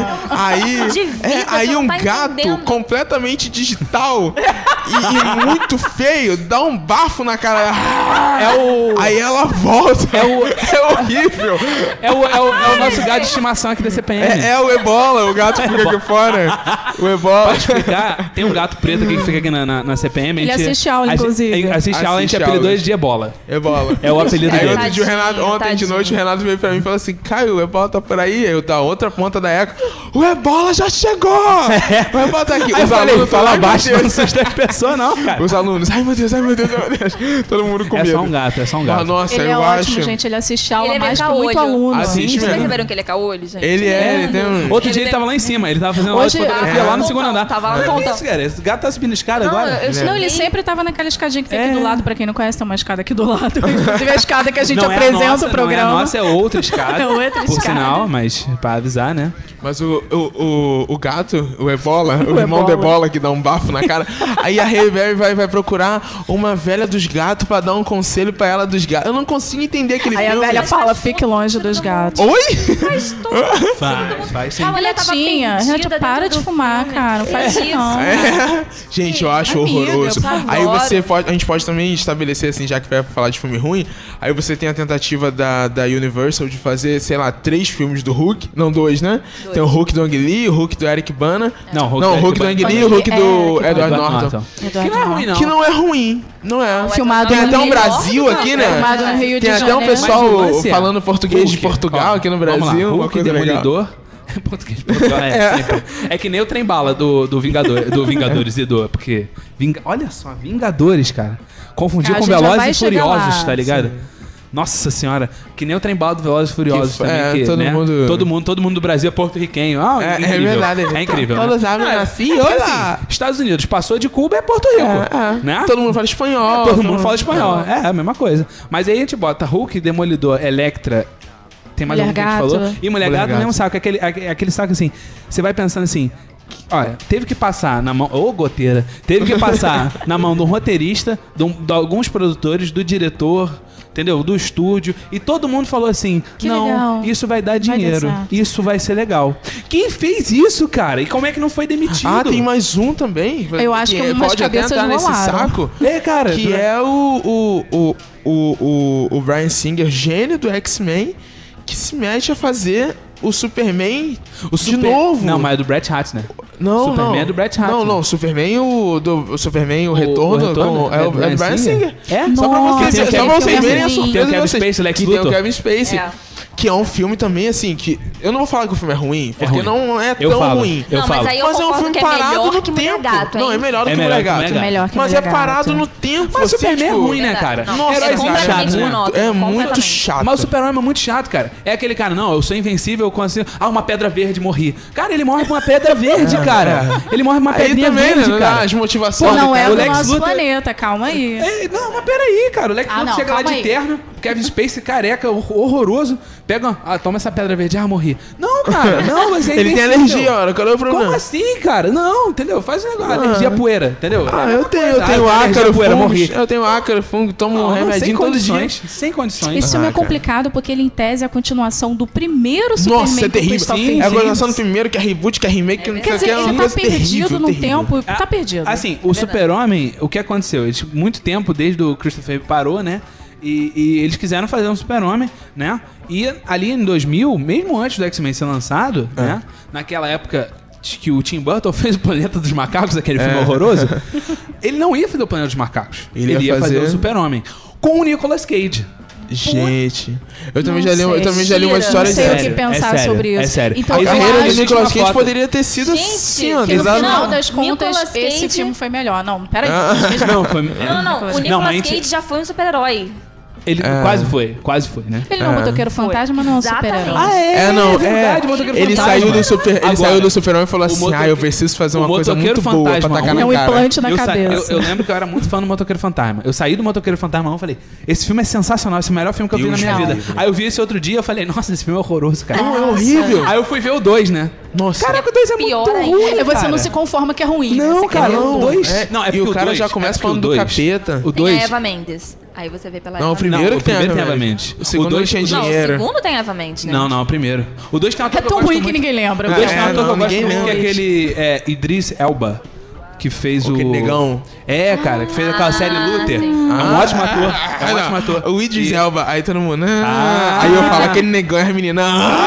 aí, De vida, é, você aí não um tá gato entendendo. completamente digital e, e muito feio dá um bafo na cara. É o... Aí ela volta. É o- É horrível. É o, é, o, é o nosso gato de estimação aqui da C P M. É, é o ebola, o gato fica aqui fora. O ebola. Pode explicar? Tem um gato preto aqui que fica aqui na, na, na C P M. Ele a gente- assiste aula, a gente- inclusive. Assiste aula, a gente Assiste apelidou aula. ele de Ebola. Ebola. É o apelido Aí dele. outro dia o Renato, Tadinho, ontem de tadinho. noite o Renato veio pra mim e falou assim: Caio, o Ebola tá por aí. Aí eu da outra ponta da eco, o Ebola já chegou! O Ebola tá aqui. Aí eu Os falei, alunos, fala ai, meu baixo, não Deus. assusta as pessoas não, cara. Os alunos, ai meu Deus, ai meu Deus, ai meu Deus. Todo mundo com É medo. só um gato, é só um Ah, gato. nossa, Ele eu é ótimo, acho. gente. Ele assiste aula Ele é mais que meio muito caolho. aluno. Assiste Vocês mesmo. perceberam que ele é caolho, gente? Ele é, ele tem um. Outro Ele dia ele tem- tava lá em cima, ele tava fazendo aula de Hoje- fotografia Ah, lá no pontão, segundo andar. tava lá no Olha pontão. isso, cara, esse gato tá subindo escada Não, agora. eu Não, ele cheguei- sempre tava naquela escadinha que tem aqui É. do lado. Pra quem não conhece, tem uma escada aqui do lado. Inclusive a escada que a gente Não é a apresenta nossa, o programa. Não é a nossa, é outra escada. É outra Por escada. sinal, mas pra avisar, né? Mas o, o, o, o gato, o Ebola, o, irmão Ebola. do Ebola que dá um bafo na cara. Aí a Halle Berry vai, vai procurar uma velha dos gatos pra dar um conselho pra ela dos gatos. Eu não consigo entender aquele Aí a filme. velha fala, fique longe dos gatos. Oi? Faz, faz sim. A mulher tava Renatinha, perdida Renatinha, para dentro de do fumar, filme. cara. Não faz É isso não. É. Gente, eu acho Amiga, horroroso. por Aí favor. você pode, a gente pode também estabelecer assim, já que vai falar de filme ruim, aí você tem a tentativa da, da Universal de fazer, sei lá, três filmes do Hulk, não dois, né? Dois. Tem o Hulk do Ang Lee, o Hulk do Eric Bana. Não, Hulk não, do o Hulk do Eric Ang Lee e Bana. o Hulk do É, Edward Edward Norton. Norton. Que não é ruim, não. Que não é ruim, não é. Filmado Tem no até um Rio- Brasil aqui, né? Filmado no Rio de Tem até um Janeiro. pessoal Mas o lance é, falando português de Hulk, Portugal ó, aqui no vamos lá, Brasil, uma Hulk, coisa legal. Demolidor. Português de Portugal, é, sempre. É que nem o trem bala do, do, Vingador, do Vingadores e do. Porque. Vinga, olha só, Vingadores, cara. Confundiu A com gente já vai Velozes e chegar Furiosos, lá. tá ligado? Nossa senhora, que nem o trem bala do Velozes e Furiosos Que também. é, que, todo né? mundo- todo mundo. Todo mundo do Brasil é porto-riquenho. Ah, É, é incrível. verdade. É incrível. Todos né? sabem É, assim, porque, olha. assim, Estados Unidos passou de Cuba é Porto Rico. É, é. Né? Todo mundo fala espanhol. Todo mundo fala espanhol. É, a mesma coisa. Mas aí a gente bota Hulk, Demolidor, Electra. Tem mais Mulher algum que a gente Gato. falou? E Mulher, Mulher Gato no Gato. mesmo saco. Aquele, aquele aquele saco assim. Você vai pensando assim. Olha, teve que passar na mão. Ô, goteira. Teve que passar na mão do roteirista, de, um- de alguns produtores, do diretor. Entendeu? Do estúdio. E todo mundo falou assim: Que não, legal. isso vai dar Vai dar dinheiro. certo." Isso vai ser legal. Quem fez isso, cara? E como é que não foi demitido? Ah, tem mais um também. Eu acho que umas pode até cabeças entrar nesse rolaram. saco. É, cara. Que é o, o, o, o, o, o Bryan Singer, gênio do X-Men, que se mete a fazer o Superman o de Super- novo. Não, mas é do Brett Ratner. Não, Superman não. é do Brett Ratner. Não, não, Superman, o, do, o Superman, o, retorno, Retorno com- é, o, é do Bryan Singer. É? Só pra Nossa, vocês, tem o só Kevin pra vocês Spacey. verem a Tem o surpresa de Kevin vocês. Spacey, Lex que tem o Luthor. Kevin Spacey. É. Que é um filme também, assim, que... Eu não vou falar que o filme é ruim, porque ruim. não é Eu tão falo. ruim. Eu não, falo. mas aí eu Mas é um concordo filme que é parado melhor no que Mulher tempo. Gato, hein? Não, é melhor do É que melhor Mulher que Mulher Gato. Gato. Melhor que Mas Mulher é parado Gato. no tempo. Mas você, Superman é tipo, ruim, né, Verdade. cara? Não, Nossa, é é completamente chato. monótono. É muito completamente. chato. Mas o super-homem é muito chato, cara. É aquele cara, não, eu sou invencível com assim, ah, uma pedra verde, morri. Cara, ele morre com uma pedra verde, cara. Ele morre com uma Aí pedrinha também, verde, né? cara. As motivações. Não é o do Lex nosso Luthor- planeta, calma aí. Ei, não, mas peraí, cara. O Lex Ah, Luthor não, chega lá calma de aí. terno, Kevin Spacey careca, hor- horroroso. Pega, ah, toma essa pedra verde, ah, morri. Não, cara, não, mas é Ele tem invencível. alergia, olha, qual é o problema? Como assim, cara? Não, entendeu? Faz um negócio, alergia à poeira, entendeu? Ah, eu tenho, eu coisa. tenho Ah, alergia à ácaro, poeira, fungo, morri. eu tenho ácaro, fungo, tomo um Não, sem remedinho todo dia. condições, sem condições. Esse filme Ah, é cara. complicado porque ele, em tese, é a continuação do primeiro Superman Nossa, é com o terrível. Christopher Sim, É a sim. continuação do primeiro, que é reboot, que é remake, que não sei Quer o que, dizer, é uma ele tá coisa perdido terrível, no terrível. tempo. Ah, Tá perdido. Assim, o Super-Homem, o que aconteceu? Eles, muito tempo, desde o Christopher parou, né? E, e eles quiseram fazer um Super-Homem, né? E ali em dois mil, mesmo antes do X-Men ser lançado, é. né? Naquela época que o Tim Burton fez o Planeta dos Macacos, aquele filme é. horroroso, ele não ia fazer o Planeta dos Macacos. Ele, ele ia, ia fazer... fazer o Super-Homem com o Nicolas Cage. Gente, eu também, já li, eu também já li uma história de... Não sei sério. o que pensar é sério, sobre isso. É sério. Então, a carreira do Nicolas Cage foto. poderia ter sido Gente, assim, ó. Que no exato. final das contas, Nicolas esse Cage... filme foi melhor. Não, peraí. Ah. Não, foi... Não, não, o Nicolas não, Cage gente... já foi um super-herói. Ele É. quase foi, quase foi, né? Ele não é um motoqueiro fantasma, não é um Exatamente. super-herói. Ah, é? É, não, é verdade, é. o motoqueiro Ele fantasma. saiu do super, ele Agora, saiu do Super-Homem e falou assim: motoque- "Ah, eu preciso fazer uma o coisa motoqueiro muito boa pra fantasma, tacar um- na É um cara." implante na eu, sa- cabeça. eu, eu lembro que eu era muito fã do Motoqueiro Fantasma. Eu saí do Motoqueiro Fantasma um e falei, esse filme é sensacional, esse é o melhor filme que eu vi Deus na minha me vida. livre. Aí eu vi esse outro dia e eu falei, nossa, esse filme é horroroso, cara. Não, é horrível. Aí eu fui ver o dois, né? Nossa. Caraca, o dois é Pior muito ainda. ruim, E você cara. não se conforma que é ruim. Não, você cara, quer ver o o dois... É, Não, é e porque o cara dois- já é começa porque falando o do dois- capeta. O Tem dois... a Eva Mendes. Aí você vê pela Não, o Eva primeiro Não, o que tem a primeiro tem a Eva Eva Mendes. Mendes. O segundo O dois- não tinha Não, o dinheiro. segundo tem a Eva Mendes, né? Não, não, o primeiro. O dois tem um ator É que eu tão gosto ruim que muito. ninguém lembra. O dois É, tem um ator que eu não, gosto ninguém muito, que é lembra. aquele é, Idris Elba, que fez o... Aquele negão. É, cara, que fez aquela série Luther. sim. É um Ah. ótimo ator. É um Ah, ótimo não. ator. O Idris E- Elba, aí todo mundo. Ah, Ah. aí eu falo, aquele negão é a menina.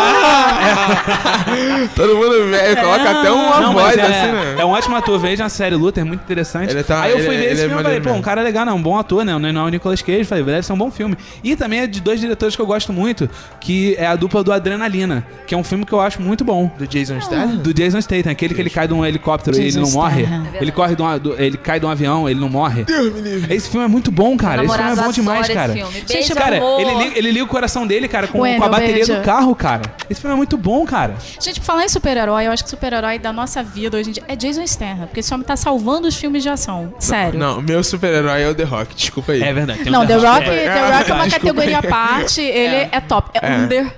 Ah. Todo mundo velho, coloca até uma Não, mas voz é, assim, né? é um ótimo ator, veja a série Luther, muito interessante. Ele tá- Aí eu ele- fui ver ele esse é filme e falei, maneiro pô, um mesmo. cara legal, né? Um bom ator, né? Não é o Nicolas Cage, falei, deve ser um bom filme. E também é de dois diretores que eu gosto muito, que é a dupla do Adrenalina, que é um filme que eu acho muito bom. Do Jason Statham? Do Jason Statham, aquele que ele cai de um helicóptero e ele Jason não morre. Statham. Ele corre de um, do- ele cai de um avião, ele não morre. Deus me livre. Esse filme é muito bom, cara. Esse filme é Namorado bom demais, adora cara. esse filme. Gente, Beijo, cara, amor. ele liga, ele liga o coração dele, cara, com, com a Wendell, bateria beijo. do carro, cara. Esse filme é muito bom, cara. Gente, falar em super-herói, eu acho que o super-herói da nossa vida hoje em dia é Jason Statham, porque esse homem tá salvando os filmes de ação. Sério. Não, meu super-herói é o The Rock, desculpa aí. É verdade. tem um Não, The Rock, É. The Rock é uma Desculpa. categoria à parte, ele é, top. É, É. under.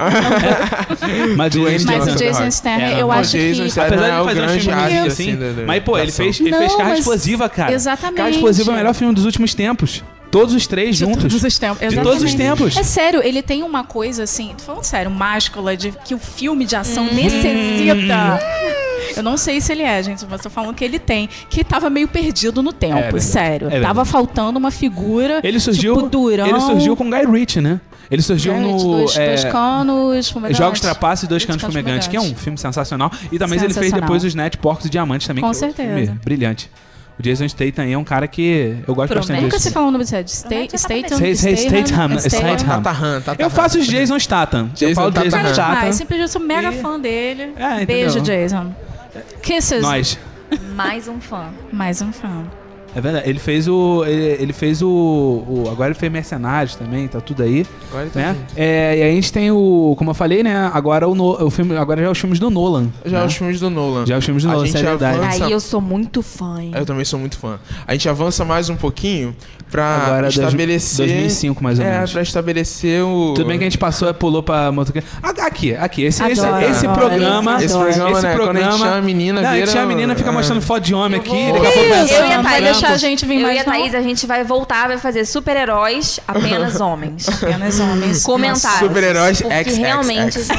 Mas, o Dwayne Jason- Mas o Johnson, Jason The Rock. Statham, É, eu não, acho o Jason que... Statham Apesar é de o fazer um grande filme árbitro, assim, assim, da- da- mas pô, da ele ação. fez, ele Não, fez Carga mas- Explosiva, cara. Exatamente. Carga Explosiva é o melhor filme dos últimos tempos. Todos os três De juntos. todos os tempos. De todos os Exatamente. tempos. É sério, ele tem uma coisa assim, tô falando sério, máscula, de que o filme de ação necessita. Eu não sei se ele é, gente, mas tô falando que ele tem. Que tava meio perdido no tempo, É verdade. sério. É verdade. Tava faltando uma figura. Ele surgiu, tipo, durão. ele surgiu com Guy Ritchie, né? Ele surgiu Garrett, no dois, é, dois canos fumegantes. Jogos Trapaços e Dois Dois Canos Canos Fumegantes, que é um Fumegantes. filme sensacional. E também ele fez Sensacional. depois os Net, Porcos e Diamantes também. Com que é outro certeza. filme brilhante. O Jason Statham aí é um cara que eu gosto Promete. bastante Nunca desse. se fala o nome desse. Sta- Promete Statham. Statham, Statham, Statham. Tatarhan, Tatarhan. Eu faço os Jason Statham. Eu Jason falo Jason Tatarhan. Statham. Ah, simplesmente sou mega E- fã dele. É, entendeu? Beijo, Jason. Kisses. Nós. Mais um fã. Mais um fã. É verdade. Ele fez o. Ele, ele fez o, o- Agora ele fez Mercenários também, tá tudo aí. Agora ele tá Né? aqui. É, e aí a gente tem o. Como eu falei, né? Agora o, no, o filme. Agora já é os filmes do Nolan. Já né? os filmes do Nolan. Já os filmes do A Nolan, gente isso é verdade. avança- Aí eu sou muito fã, hein? Eu também sou muito fã. A gente avança mais um pouquinho pra Agora, dois- estabelecer... dois mil e cinco, mais ou é, menos. pra estabelecer o... Tudo bem que a gente passou, pulou pra motoqueiro. Ah, Aqui, aqui. Esse, esse, Adoro, esse adoro, programa. Esse adoro. programa, esse né? Quando a gente programa- chama a menina, Não, a vira... gente chama a menina, fica é. mostrando foto de homem Eu aqui. vou- Daqui a pouco vai Eu entrar e a no Thaís- Vai trampo. deixar a gente vir Eu mais e a Thaís, a gente vai voltar, vai fazer super-heróis, apenas homens. Apenas homens. Comentários. Super-heróis Porque X X realmente... X.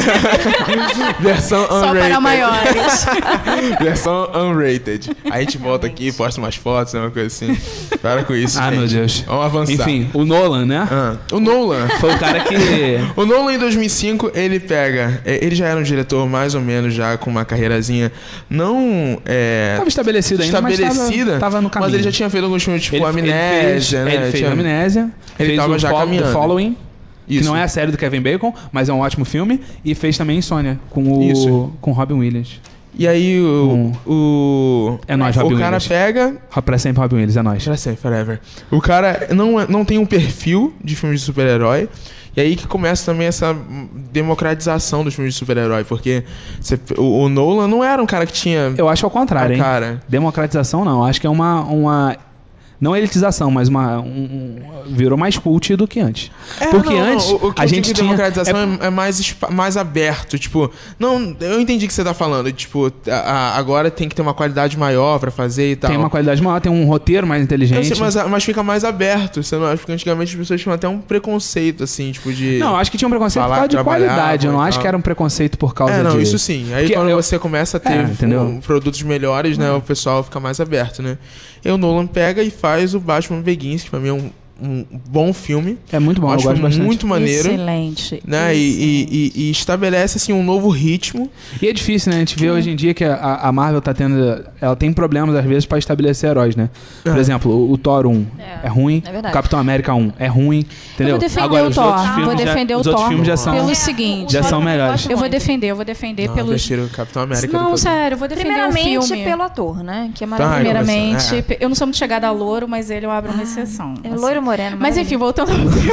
Versão Só unrated. para maiores. Versão unrated. Aí a gente volta aqui, posta umas fotos, uma coisa assim. Para com isso, Ah, gente. meu Deus. Vamos avançar. Enfim, o Nolan, né? Ah, o Nolan. Foi o cara que. O Nolan em dois mil e cinco, ele pega... é, Ele já era um diretor mais ou menos já com uma carreirazinha não... É, Tava estabelecido ainda, estabelecida, mas tava, tava no caminho. mas ele já tinha feito alguns filmes tipo Ele- ele Amnésia, fez, né? Ele fez Tinha- Amnésia. Ele fez tava o já Fo- caminhando. The Following, Isso. que não é a série do Kevin Bacon, mas é um ótimo filme. E fez também Insônia, com o Isso. com Robin Williams. E aí o... Hum. o É nóis, Robin o cara Williams. pega... Pra sempre Robin Williams, é nóis. Pra sempre, forever. O cara não, é- não tem um perfil de filme de super-herói. E aí que começa também essa democratização dos filmes de super-herói. Porque você- o, o Nolan não era um cara que tinha... Eu acho ao contrário, a hein? cara. Democratização não, acho que é uma... uma não elitização, mas uma, um, um- virou mais cult do que antes. É, Porque não, antes o, o que a eu gente digo de tinha... democratização é- é, é mais, espa- mais aberto, tipo, não, eu entendi o que você tá falando, tipo, a- a- agora tem que ter uma qualidade maior pra fazer e tal. Tem uma qualidade maior, tem um roteiro mais Eu inteligente. sei, mas, mas fica mais aberto, você não acha? Porque antigamente as pessoas tinham até um preconceito, assim, tipo, de... Não, acho que tinha um preconceito por falar causa que de qualidade. Eu não trabalhavam e acho tal. que era um preconceito por causa É, não, de... isso sim. Aí Porque quando eu- você começa a ter É, entendeu? um, produtos melhores, né, o pessoal fica mais aberto, né? E o Nolan pega e faz o Batman Begins, que pra mim é um um bom filme. É muito bom, eu acho gosto bastante. muito maneiro. Excelente. Né? E, e, e, e estabelece assim um novo ritmo. E é difícil, né? A gente vê hoje em dia que a, a Marvel tá tendo... Ela tem problemas, às vezes, pra estabelecer heróis, né? Por É. exemplo, o, o Thor um é, É, ruim. é verdade. O Capitão América um é ruim. Entendeu? Eu vou defender Agora, o os Thor. outros Vou filmes já- defender o os outros Thor filmes já são, pelo É, seguinte. já são eu melhores. gosto Eu vou muito. defender, eu vou defender Não, eu pelos... prefiro o Capitão América. Não, depois. sério, eu vou defender o Primeiramente filme. pelo ator, né? Que é Ah, maravilhoso. Primeiramente, É. pe- eu não sou muito chegada a louro, mas ele eu abro uma exceção. É assim. loiro moreno. Mas enfim, voltando ao filme.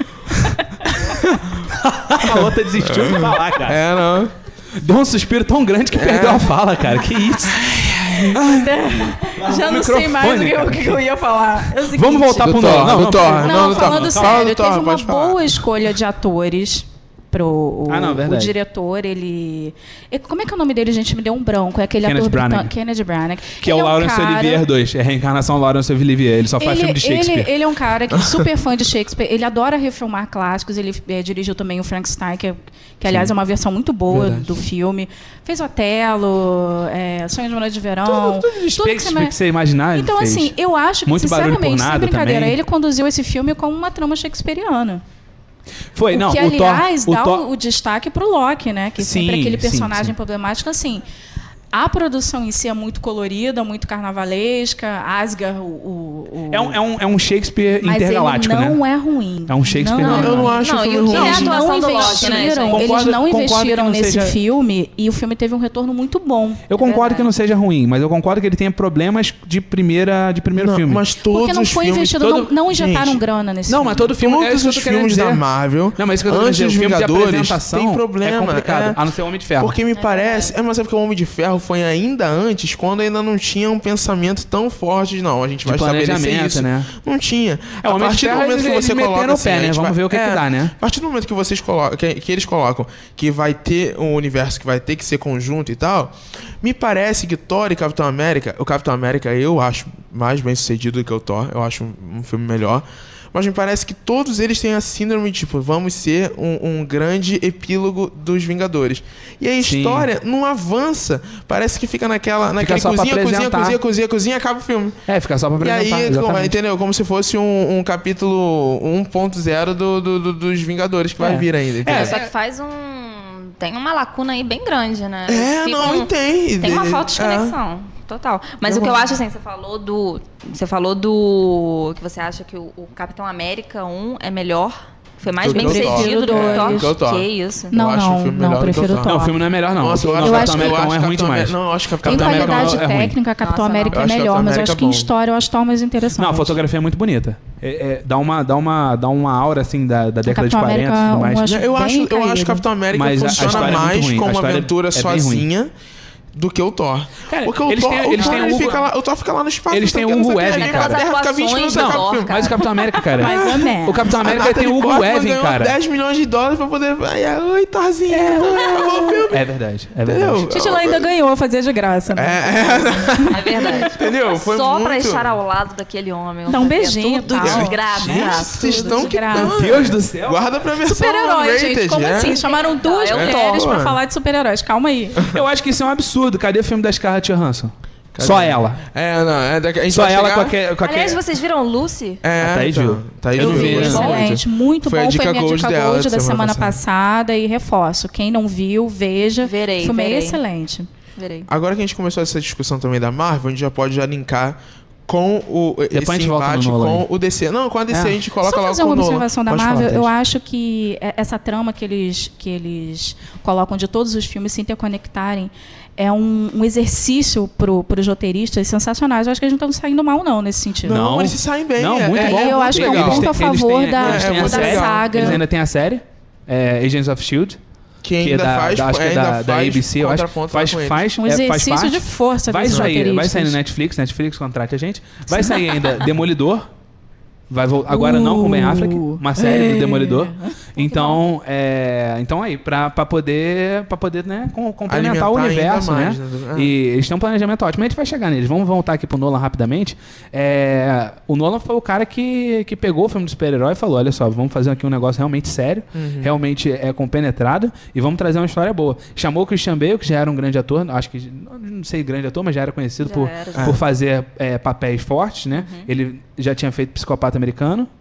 A outra desistiu de falar, cara. É, não. Deu um suspiro tão grande que perdeu a fala, cara. Que isso? Já o não sei mais o que, eu, microfone, o que eu ia falar. É o seguinte, Vamos voltar Do pro Thor, Nolan. do Não, Thor. não, Não, Não, do Thor. falando Fala sério, do Thor, teve uma pode falar. boa escolha de atores pro o, Ah, não, o verdade. diretor, ele... e como é que é o nome dele, gente? Me deu um branco. É aquele Kenneth ator Branagh. britânico, Kenneth Branagh. Que é Ele o um Laurence cara- Olivier dois. É a reencarnação Laurence Olivier. Ele só faz ele, filme de Shakespeare. Ele, ele é um cara que é super fã de Shakespeare. Ele adora refilmar clássicos. Ele eh, dirigiu também o Frankenstein, que, é- que aliás é uma versão muito boa Verdade. do filme. Fez Otelo, é, Sonho de uma Noite de Verão. Tudo, tudo de tudo que Shakespeare você que você imaginar, ele Então, fez. assim, eu acho que, Muito barulho por sinceramente, sem nada brincadeira, também. ele conduziu esse filme como uma trama shakespeariana. Foi, o não, que, o Thor... aliás, o dá Thor- o, o destaque pro Loki, né? Que Sim, sempre é aquele sim, personagem sim. problemático, assim... A produção em si é muito colorida, muito carnavalesca. Asgard, o... o, o- É um, é, um, é um Shakespeare mas intergaláctico, ele não né? é ruim. É um Shakespeare Não, não, Eu não acho Não, o e filme o que ruim. é a Eles não atuação do Loki, né, investiram, gente? Concordo- eles não concordo que investiram não nesse seja- filme e o filme teve um retorno muito bom. Eu concordo verdade. que não seja ruim, mas eu concordo que ele tenha problemas de, primeira, de primeiro Não, filme. mas todos Porque não os foi filmes... investido, todo- não, não injetaram Gente, grana nesse Não, filme. mas todo filme... é Todos isso que eu os tô querendo filmes da dizer. Marvel, Não, mas isso que eu tô querendo antes dizer, o dos filme de Vingadores, apresentação tem problema. é complicado, é. a não ser Homem de Ferro. Porque me parece... É, mas é porque o Homem de Ferro foi ainda antes, quando ainda não tinha um pensamento tão forte de não, a gente De vai estabelecer planejamento, isso. né? Não tinha. É, o a Homem de partir do Ferro, momento eles- que você eles coloca meteram o assim, pé, a né? gente Vamos vai- ver o que que dá, né? A partir do momento que vocês colocam, que, que eles colocam que vai ter um universo que vai ter que ser conjunto e tal, me parece que Thor e Capitão América, o Capitão América eu acho mais bem sucedido do que o Thor, eu acho um, um filme melhor. Mas me parece que todos eles têm a síndrome de, tipo, vamos ser um, um grande epílogo dos Vingadores. E a Sim. história não avança. Parece que fica naquela, naquela só pra cozinha, cozinha, apresentar. cozinha, cozinha, cozinha, acaba o filme. É, fica só pra E apresentar. aí, como, exatamente. entendeu? Como se fosse um, um capítulo um ponto zero do, do- do- dos Vingadores que vai É. vir ainda. entendeu? É, só que faz um... Tem uma lacuna aí bem grande, né? É, Fica não, um- tem. Tem uma falta de É. conexão. Total. Mas Eu o que eu gosto. acho assim, você falou do. Você falou do. Que você acha que o, o Capitão América um é melhor. Foi mais Do bem que o Thor. sucedido do que É, o do que o Thor. Thor. Que isso. Não, acho o não, filme não, melhor do que prefiro o o Thor. Thor. Não, o filme não é melhor, não. Nossa, eu o acho, Capitão acho- América eu um acho é ruim Capitão demais. América- Não, eu acho que Em Capitão Capitão América qualidade é ruim. técnica, Capitão Nossa, América não. é Eu acho melhor, Capitão mas eu América acho que em bom. história eu acho Thor mais interessante. Não, a fotografia é muito bonita. É, é, dá, uma, dá, uma, dá uma aura, assim, da, da década de Capitão quarenta e América, tudo mais. um acho- Eu bem acho, eu caído. acho que Capitão América Mas a- a funciona história é muito mais ruim. A como uma história aventura é bem sozinha do que o Thor. Cara, Porque o eles Thor, têm- o eles Thor têm ele Hugo- fica lá, o Thor fica lá no espaço. Eles não têm sei o que, Hugo não sei o que, Weaving, ele cara. Terra fica vinte minutos As acaba o atuações filme. Mas o Capitão América, cara... Mais ou menos. O Capitão A América tem Natalie o Hugo Portman Weaving, ganhou cara. dez milhões de dólares pra poder... Ai, ai, oi, Thorzinho. Acabou o filme. É verdade, é verdade. Entendeu? Titila ainda ganhou, fazia de graça. Né? É verdade. Entendeu? Foi Só muito... pra estar ao lado daquele homem. Dá um É beijinho, Tudo tal. de graça. Gente, vocês tudo estão de que... graça. não, Deus do céu. Guarda pra versão Super-heróis, gente. unrated, Como é? assim? Chamaram duas É o mulheres Thor. pra falar de super-heróis. Calma aí. Eu acho que isso é um absurdo. Cadê o filme da Scarlett Johansson? Só ela. É, não, é daqui, a gente Só vai ela chegar... com aquele... Com Aliás, aquele... vocês viram Lucy? É, A Thaís então, viu. Thaís Eu não vi, viu. né? Excelente, muito Foi a bom. dica Foi a minha gold dica dela gold da da semana semana passada e reforço. Quem não viu, veja. Verei, O filme é verei. excelente. Verei. Agora que a gente começou essa discussão também da Marvel, a gente já pode já linkar com o Depois a esse gente volta no embate Nolan. com o D C. Não, com a D C É. a gente coloca Só lá fazer com uma o Nolan. observação da Pode Marvel, falar, eu Thaís. acho que é- essa trama que eles, que eles colocam de todos os filmes se interconectarem é um, um exercício para os roteiristas sensacionais. Eu acho que eles não estão saindo mal, não, nesse sentido. Não, Não. eles se saem bem. Não, é, muito é, bom. é eu muito acho que é um legal. ponto a têm- favor têm- da, eles têm é, a muito da série. legal. saga. Eles ainda têm a série. É, Agents of Shield. Que ainda é da, faz, da, acho que é ainda da, da faz A B C, eu acho. contraponto Faz, lá com faz, Um é, faz exercício parte. de força Vai dos sair, vai roteiristas. sair no Netflix, Netflix contrate a gente. Vai sair ainda Demolidor. Vai vol- agora não com Ben Affleck, uma série do Demolidor. Então, é, então aí, pra, pra poder, pra poder né, com- complementar o Alimentar ainda universo, né? mais, né? É. E eles têm um planejamento ótimo. A gente vai chegar neles. Vamos voltar aqui pro Nolan rapidamente. É, o Nolan foi o cara que, que pegou o filme do super-herói e falou, olha só, vamos fazer aqui um negócio realmente sério, Uhum. realmente é compenetrado e vamos trazer uma história boa. Chamou o Christian Bale, que já era um grande ator, acho que, não sei grande ator, mas já era conhecido Já por, era. por fazer é, papéis fortes, né? Uhum. Ele já tinha feito Psicopata Americano,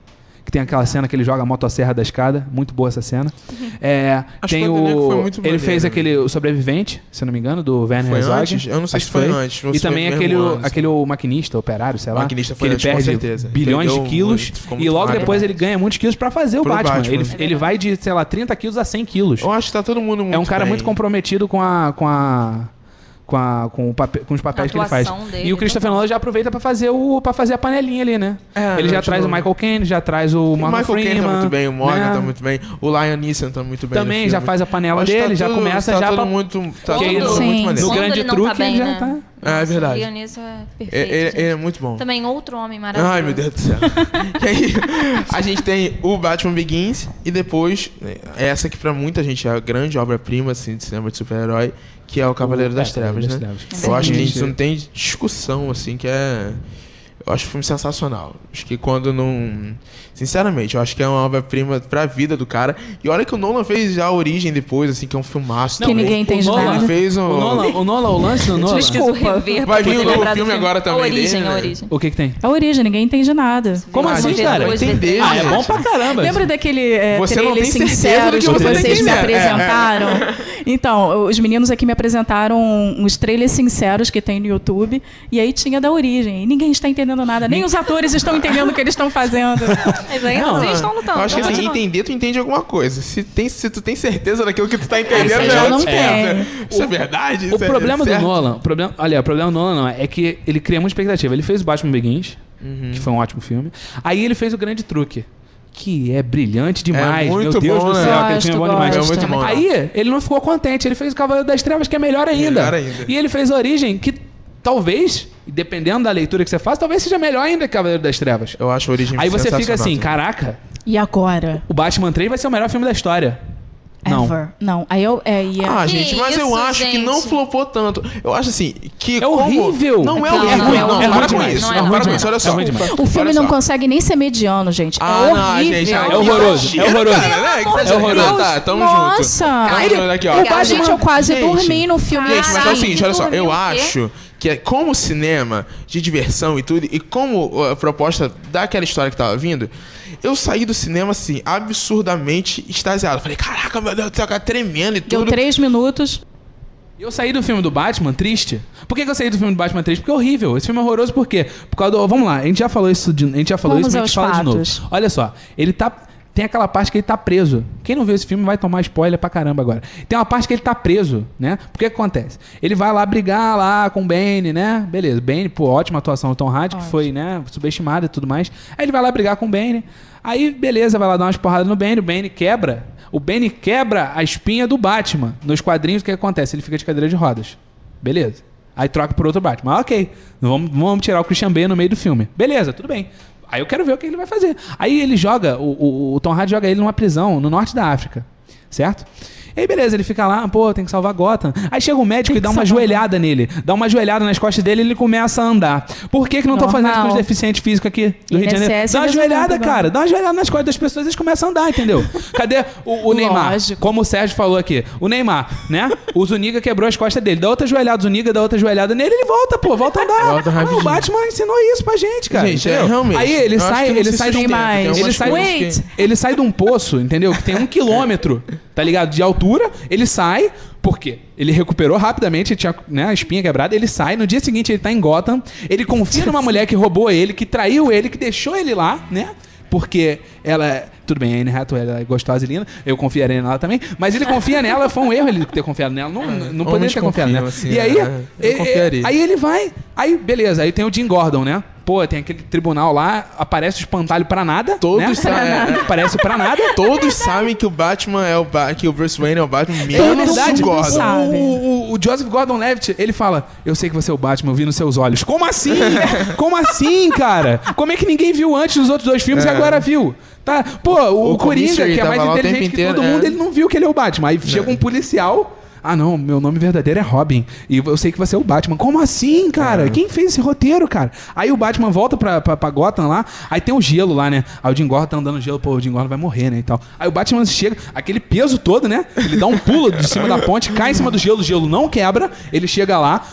que tem aquela cena que ele joga a motosserra da escada. Muito boa essa cena. É, Acho tem que o elenco o... foi muito Ele maneiro, fez né? aquele o Sobrevivente, se eu não me engano, do Werner Foi Herzog. antes? Eu não sei Acho se que foi antes, ou E se foi também no aquele, mesmo o- ano, aquele o maquinista, operário, sei lá. Maquinista que foi ele antes, com perde certeza. bilhões Perdeu de quilos. muito, ficou E muito logo magro. depois ele ganha muitos quilos pra fazer o Pro Batman. Batman. Ele, ele vai de, sei lá, trinta quilos a cem quilos. Eu acho que tá todo mundo muito É um cara bem. muito comprometido com a... Com a com, a, com, o papel, com os papéis A que ele faz. atuação dele, E o Christopher Nolan já aproveita pra fazer, o, pra fazer a panelinha ali, né? É, ele já não, traz de o novo. Michael Caine, já traz o O Morgan Michael Freeman. Caine tá muito bem, o Morgan né? tá muito bem, o Liam Neeson tá muito bem. Também no já filme. faz a panela Acho que dele, tá já tudo- começa tá já todo pra... muito, tá Porque todo ele- mundo Sim. muito maneiro. No Quando grande ele não truque tá bem, ele já né? tá... É, é verdade. O Liam Neeson é É, perfeito. ele, gente. ele é muito bom. Também outro homem maravilhoso. Ai, meu Deus do céu. E aí, a gente tem o Batman Begins e depois, essa que pra muita gente é a grande obra-prima assim, de cinema de super-herói, que é o Cavaleiro das é, Trevas, Cavaleiro né? das Trevas. Eu acho que Sim. isso não tem discussão, assim, que é... Eu acho o filme sensacional. Acho que quando não... Sinceramente, eu acho que é uma obra-prima pra vida do cara. E olha que o Nolan fez já a Origem depois, assim, que é um filmaço. Que também. ninguém entende o Nolan, nada. Ele fez um... O Nolan, o Nolan, o lance do Nolan... Preciso rever Vai pra vir poder o novo lembrar do filme agora também A origem, dele, a né? origem. O que que tem? A origem, ninguém entende nada. Como Ah, assim, gente, cara? vai entender, Ah, é gente. bom pra caramba. Lembra daquele é, Você não trailers tem certeza do sinceros que que, você tá vocês me entendendo. É, é. apresentaram? Então, os meninos aqui me apresentaram uns trailers sinceros que tem no YouTube, e aí tinha da origem. E ninguém está entendendo nada, nem os atores estão entendendo o que eles estão fazendo. Mas ainda Não, assim estão lutando. Eu acho que então assim, continua. entender, tu entende alguma coisa. Se, tem, se tu tem certeza daquilo que tu tá entendendo, Essa é já não outra tem. coisa. Isso é verdade? O Isso é problema do certo? Nolan, o problema, olha, o problema do Nolan não, é que ele cria muita expectativa. Ele fez o Batman Begins, Uhum. que foi um ótimo filme. Aí ele fez o Grande Truque, que é brilhante demais. É muito Meu Deus bom, do né? céu, aquele filme é bom Gosto, demais. É muito bom. Aí ele não ficou contente, ele fez o Cavaleiro das Trevas, que é melhor ainda. Melhor ainda. E ele fez a Origem, que talvez, dependendo da leitura que você faz, talvez seja melhor ainda que Cavaleiro das Trevas. Eu acho a Origem Aí você fica sensacional assim, também. caraca, E agora? o Batman três vai ser o melhor filme da história. Não. Ever. Não. Aí eu. É, e é- Ah, Que gente, mas eu isso, acho que gente? não flopou tanto. Eu acho assim, que É como... horrível. Não é Não, horrível. não, Não, é não, horrível. para com Não é isso. não é Para com horrível. isso, olha só. É ruim demais. o filme Olha não só. consegue nem ser mediano, gente. Ah, é não, horrível. gente, É horroroso, é horroroso. Cara, né? Que tá É dizendo? horroroso. Tá, tamo Nossa. junto. Tamo Ele- junto aqui, ó. o Batman- Gente, eu quase Gente, dormi no filme. Gente, mas é o Caralho, seguinte, olha só, dormiu eu o quê? acho que é como cinema de diversão e tudo, e como a proposta daquela história que tava vindo, eu saí do cinema assim, absurdamente extasiado. Falei, caraca, meu Deus do céu, cara, tremendo e Deu tudo. três minutos. Eu saí do filme do Batman triste. Por que, que eu saí do filme do Batman triste? Porque é horrível. Esse filme é horroroso por quê? Por causa do... Vamos lá, a gente já falou isso, de... a gente já falou Vamos isso, mas a gente aos fala de fatos. novo. Olha só, ele tá... Tem aquela parte que ele tá preso. Quem não viu esse filme vai tomar spoiler pra caramba agora. Tem uma parte que ele tá preso, né? Por que que acontece? Ele vai lá brigar lá com o Bane, né? Beleza, Bane, pô, ótima atuação do Tom Hardy, que foi, né, subestimada e tudo mais. Aí ele vai lá brigar com o Bane. Aí, beleza, vai lá dar umas porradas no Bane, o Bane quebra. O Bane quebra a espinha do Batman. Nos quadrinhos, o que acontece? Ele fica de cadeira de rodas. Beleza. Aí troca por outro Batman. Ah, ok. Vamos, vamos tirar o Christian Bale no meio do filme. Beleza, tudo bem. Aí eu quero ver o que ele vai fazer. Aí ele joga, o, o, o Tom Hardy joga ele numa prisão no norte da África. Certo? E aí, beleza, ele fica lá, pô, tem que salvar Gotham. Aí chega um médico Tem e dá que uma salvar. joelhada nele. Dá uma joelhada nas costas dele e ele começa a andar. Por que que não estão fazendo isso com os Normal. deficientes físicos aqui do I Rio de N S Janeiro? S Dá uma eles não joelhada, vão pegar. cara. Dá uma joelhada nas costas das pessoas e eles começam a andar, entendeu? Cadê o, o Neymar? Lógico. Como o Sérgio falou aqui. O Neymar, né? O Zuniga quebrou as costas dele. Dá outra joelhada, o Zuniga dá outra joelhada nele ele volta, pô. Volta a andar. Volta Ah, rapidinho. o Batman ensinou isso pra gente, cara. Gente, é, entendeu? realmente. Aí ele Eu acho sai, que não ele se sai de um sustenta, mais. tem ele umas sai, coisas Wait. que- ele sai de um poço, entendeu? Que tem um quilômetro, tá ligado? De altura. Ele sai, por quê? Ele recuperou rapidamente, ele tinha, né, a espinha quebrada. Ele sai, no dia seguinte ele tá em Gotham. Ele confia numa mulher que roubou ele, que traiu ele, que deixou ele lá, né? Porque ela... Tudo bem, a Anne Hathaway ela é gostosa e linda. Eu confiaria nela também. Mas ele confia nela. Foi um erro ele ter confiado nela. Não, não poderia homens ter confiado confiam, nela. assim, e aí... é, eu é, confiaria. é, aí ele vai... Aí, beleza. Aí tem o Jim Gordon, né? Pô, tem aquele tribunal lá. Aparece o espantalho pra nada. Todos né? sabem- Aparece pra nada. Todos sabem que o Batman é o ba que o Bruce Wayne é o Batman É menos verdade, o o, Gordon. sabe. o, o Joseph Gordon-Levitt, ele fala, eu sei que você é o Batman, eu vi nos seus olhos. Como assim? Como assim, cara? Como é que ninguém viu antes dos outros dois filmes e É. agora viu? Tá? Pô, o, O Coringa, Commissioner que é tava mais lá o inteligente tempo que inteiro, todo é. mundo, ele não viu que ele é o Batman. Aí chega um policial... Ah, não, meu nome verdadeiro é Robin. E eu sei que você é o Batman. Como assim, cara? É. Quem fez esse roteiro, cara? Aí o Batman volta pra, pra, pra Gotham lá. Aí tem o gelo lá, né? Aí o Jim Gordon tá andando no gelo. Pô, o Jim Gordon vai morrer, né? E tal. Aí o Batman chega, aquele peso todo, né? Ele dá um pulo de cima da ponte, cai em cima do gelo. O gelo não quebra. Ele chega lá.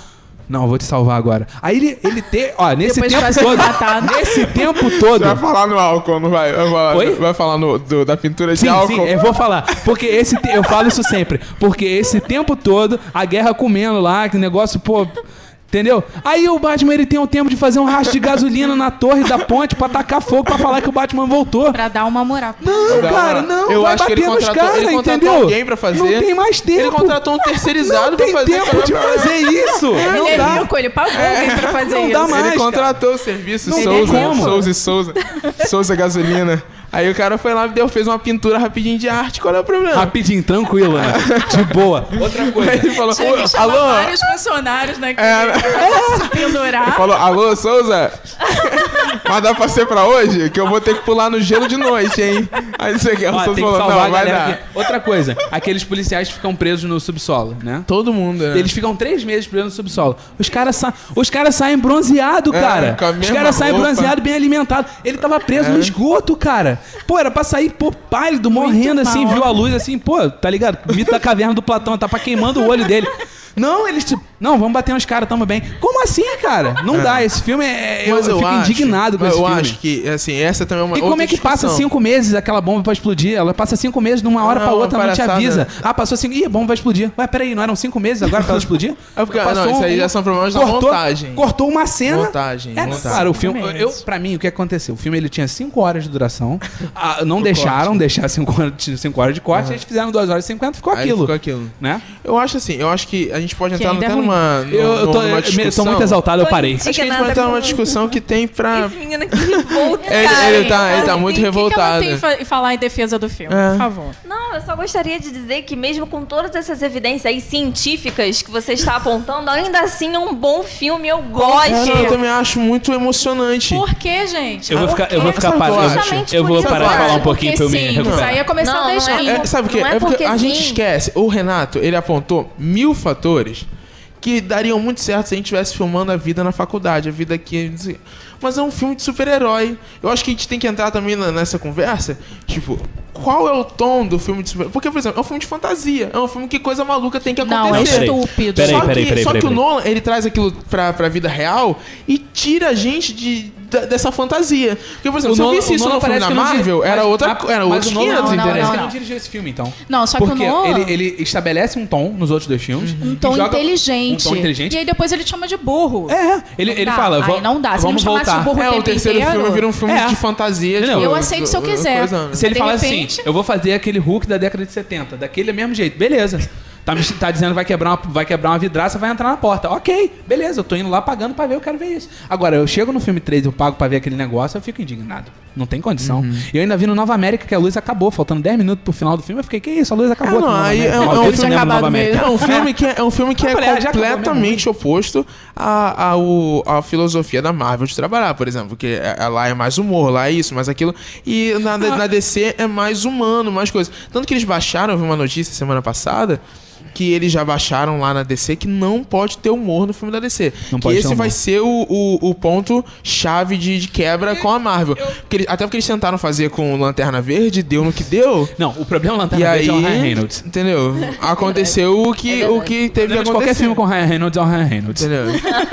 não, eu vou te salvar agora. Aí ele, ele tem, ó, nesse Depois tempo vai ser todo, matado. nesse tempo todo... Você vai falar no álcool, não vai? Vai falar, Oi? vai falar no, do, da pintura de Sim, álcool? sim, eu vou falar. Porque esse te- eu falo isso sempre. Porque esse tempo todo, a guerra comendo lá, que negócio, pô... Entendeu? Aí o Batman, ele tem o tempo de fazer um rastro de gasolina na torre da ponte pra tacar fogo, pra falar que o Batman voltou. Pra dar uma moral. Não, Não, cara, não. eu vai acho que ele bater nos contratou- caras, ele contratou entendeu? alguém pra fazer. Não tem mais tempo. Ele contratou um terceirizado Não pra tem fazer. tempo de fazer isso. Ele Não é dá. rico, ele pagou alguém pra fazer Não isso. dá mais. Ele contratou o serviço Não tem Souza, como. Souza e Souza. Souza Gasolina. Aí o cara foi lá e deu, fez uma pintura rapidinho de arte. Qual é o problema? Rapidinho, tranquilo, né? De boa. Outra coisa. Aí ele falou, Tinha que chamar alô? vários funcionários, né? Que É. se pendurar. Falou, alô, Souza? Mas dá pra ser pra hoje? Que eu vou ter que pular no gelo de noite, hein? Aí você quer, o Ó, Souza tem que falou, salvar não, a vai galera dar. aqui. Outra coisa, aqueles policiais que ficam presos no subsolo, né? Todo mundo, né? Eles ficam três meses presos no subsolo. Os caras sa os cara saem bronzeados, É, cara. com a Os mesma caras saem roupa. bronzeados, bem alimentados. Ele tava preso no esgoto, cara. Pô, era pra sair, pô, pálido, morrendo assim, mal. viu a luz assim, pô, tá ligado? Mito da caverna do Platão, tá pra queimando o olho dele. Não, eles tipo, não, vamos bater nos caras, tamo bem. Como assim, cara? Não dá, esse filme é. Eu, Mas eu fico acho- indignado com mas esse eu filme. acho que, assim, essa também é uma E como outra é que passa discussão. cinco meses aquela bomba pra explodir? Ela passa cinco meses de uma hora Não, pra outra, não te palhaçada. avisa. Ah, passou cinco. Ih, a bomba vai explodir. Ué, peraí, não eram cinco meses agora pra ela explodir? É porque, Passou não, isso aí um- já são problemas da cortou, montagem. Cortou uma cena. Montagem, É, montagem. cara, o filme. Exatamente. Eu, pra mim, o que aconteceu? O filme ele tinha cinco horas de duração. Ah, não deixaram deixar cinco horas, cinco horas de corte. Eles fizeram duas horas e cinquenta, ficou Aí aquilo. ficou aquilo. Né? Eu acho assim, eu acho que a gente pode entrar ainda até é ruim. numa, Eu, eu tô, numa eu, discussão. tô muito exaltado, eu parei. Acho que a gente pode entrar numa discussão que tem pra... Esse menino aqui revolta, Ele, cara. ele tá, ele tá Assim, muito o que que ela revoltado. tem fa- em falar em defesa do filme, É. por favor? Não, eu só gostaria de dizer que mesmo com todas essas evidências aí científicas que você está apontando, ainda assim é um bom filme, eu gosto. É, não, eu também acho muito emocionante. Por que, gente? Eu vou ficar, eu vou Por ficar quê? parado. Justamente Eu por vou isso. parar de falar um pouquinho pra eu me Porque sim, recuperar. isso aí ia começar Não, a não deixar. é É, sabe o quê? Não é É porque a porque gente sim. esquece. O Renato, ele apontou mil fatores que dariam muito certo se a gente estivesse filmando a vida na faculdade, a vida aqui. Mas é um filme de super-herói. Eu acho que a gente tem que entrar também na- nessa conversa. Tipo, qual é o tom do filme de super-herói? Porque, por exemplo, é um filme de fantasia. É um filme que coisa maluca tem que acontecer. Não, é Peraí. estúpido. Peraí, só peraí, que, peraí, só peraí, que o peraí. Nolan, ele traz aquilo pra, pra vida real e tira a gente de, da- dessa fantasia. Porque, por exemplo, O se eu Nolan- visse o isso Nolan no filme parece da que não diri- Marvel, era mas- outra ah, co- era mas outros o Nolan- quinhentos, não, não, entendeu? parece que não. não dirigiu esse filme, então. Não, só que Porque o Nolan... ele, ele estabelece um tom nos outros dois filmes. Um e tom joga- inteligente. Um tom inteligente. E aí depois ele te chama de burro. É, ele, Não ele dá. fala, Aí va- não dá. Se vamos ele me chamasse voltar. de burro É, o o tempo terceiro inteiro. filme vira um filme É. de fantasia. Entendeu? tipo, Eu aceito se eu do- quiser. coisa- Se ele De fala repente- assim, eu vou fazer aquele Hulk da década de setenta, daquele mesmo jeito, beleza. Tá, me- tá dizendo que vai quebrar, uma, vai quebrar uma vidraça, vai entrar na porta. Ok, beleza, eu tô indo lá pagando pra ver, eu quero ver isso. Agora, eu chego no filme três e eu pago pra ver aquele negócio, eu fico indignado. Não tem condição. Uhum. E eu ainda vi no Nova América que a luz acabou, faltando dez minutos pro final do filme, eu fiquei, que isso, a luz acabou. É, não, aqui no Nova aí América. é um- Maldito é um filme cinema do Nova acabado América. É um filme que é, é um filme que Eu é falei, ah, já acabou completamente oposto à, à, o- à filosofia da Marvel de trabalhar, por exemplo. Que é- é- lá é mais humor, lá é isso, mais aquilo. E na, na D C é mais humano, mais coisa. Tanto que eles baixaram, eu vi uma notícia semana passada, que eles já baixaram lá na D C que não pode ter humor no filme da D C. Não que pode ter esse humor. vai ser o, o, o ponto chave de, de quebra com a Marvel. Porque ele- até porque eles tentaram fazer com Lanterna Verde, deu no que deu. Não, o problema da E Lanterna aí, Verde é o Ryan Reynolds. entendeu? Aconteceu o que, o que teve O que problema de acontecer. qualquer filme com o Ryan Reynolds é o Ryan Reynolds. Entendeu?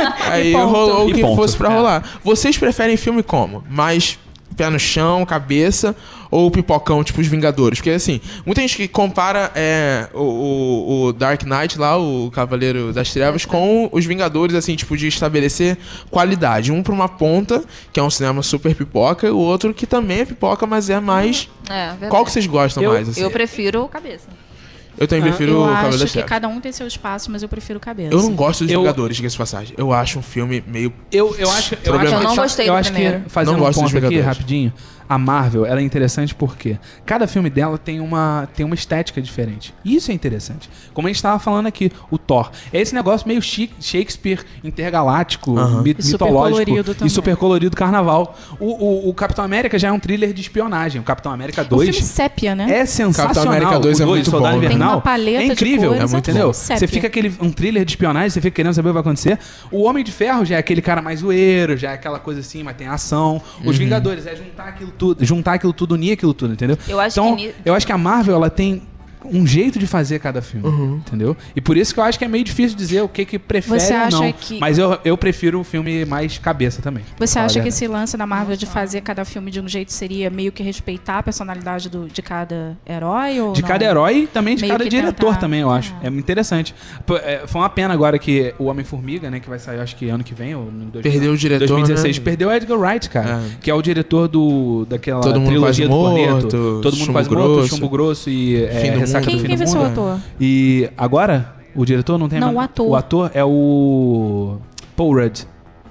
Aí ponto. rolou o E que ponto. fosse pra É. rolar. Vocês preferem filme como? Mais pé no chão, cabeça, ou pipocão, tipo os Vingadores? Porque assim, muita gente que compara é, o, o- o Dark Knight lá, o Cavaleiro das Trevas, com os Vingadores, assim, tipo, de estabelecer qualidade. Um pra uma ponta, que é um cinema super pipoca, e o outro que também é pipoca, mas é mais... É, verdade. Qual que vocês gostam Eu- mais, assim? Eu prefiro o cabeça. Eu também prefiro Eu o Cavaleiro acho das que Trevas. cada um tem seu espaço, mas eu prefiro cabeça. Eu não gosto dos Eu- Vingadores, diga-se de passagem. Eu acho um filme meio... Eu, eu acho, eu Problema. acho, Eu não gostei eu do acho primeiro. que fazendo Não um gosto dos ponto aqui Vingadores. rapidinho, a Marvel, ela é interessante porque cada filme dela tem uma, tem uma estética diferente. Isso é interessante. Como a gente estava falando aqui, o Thor. É esse negócio meio chique, Shakespeare intergaláctico, Aham. mi- E super mitológico colorido e também. super colorido carnaval. O, o, o Capitão América já é um thriller de espionagem. O Capitão América O dois filme sépia, né? é sensacional. Capitão América dois é O dois, muito Soldado bom, né? Invernal, Tem uma paleta é de incrível. cores, É muito é bom. tudo Você sépia. fica aquele um thriller de espionagem, você fica querendo saber o que vai acontecer. O Homem de Ferro já é aquele cara mais zoeiro, já é aquela coisa assim, mas tem ação. Os Uhum. Vingadores é juntar aquilo tudo, juntar aquilo tudo, unir aquilo tudo, entendeu? Eu acho então, que ni- eu acho que a Marvel ela tem um jeito de fazer cada filme, Uhum. entendeu? E por isso que eu acho que é meio difícil dizer o que que prefere Você ou acha não. que- Mas eu, eu prefiro o filme mais cabeça também. Você Fala a acha que verdade. esse lance da Marvel de fazer cada filme de um jeito seria meio que respeitar a personalidade do, de cada herói? Ou De não? cada herói e também de Meio cada que diretor tentar- também, eu acho. É. É muito interessante. Pô, é, foi uma pena agora que o Homem-Formiga, né, que vai sair acho que ano que vem, ou em dois- Perdeu o diretor, dois mil e dezesseis, né? perdeu o Edgar Wright, cara, É. que é o diretor do daquela Todo Mundo trilogia Quase do Corneto, Morto, Todo Mundo Chumbo Quase Morto, Grosso, Chumbo Grosso e é, Fim do Ressaca Mundo. do Quem, Fim quem do vai ser o Mundo. ator? E agora, o diretor não tem... Não, a- o ator. O ator é o Paul Rudd.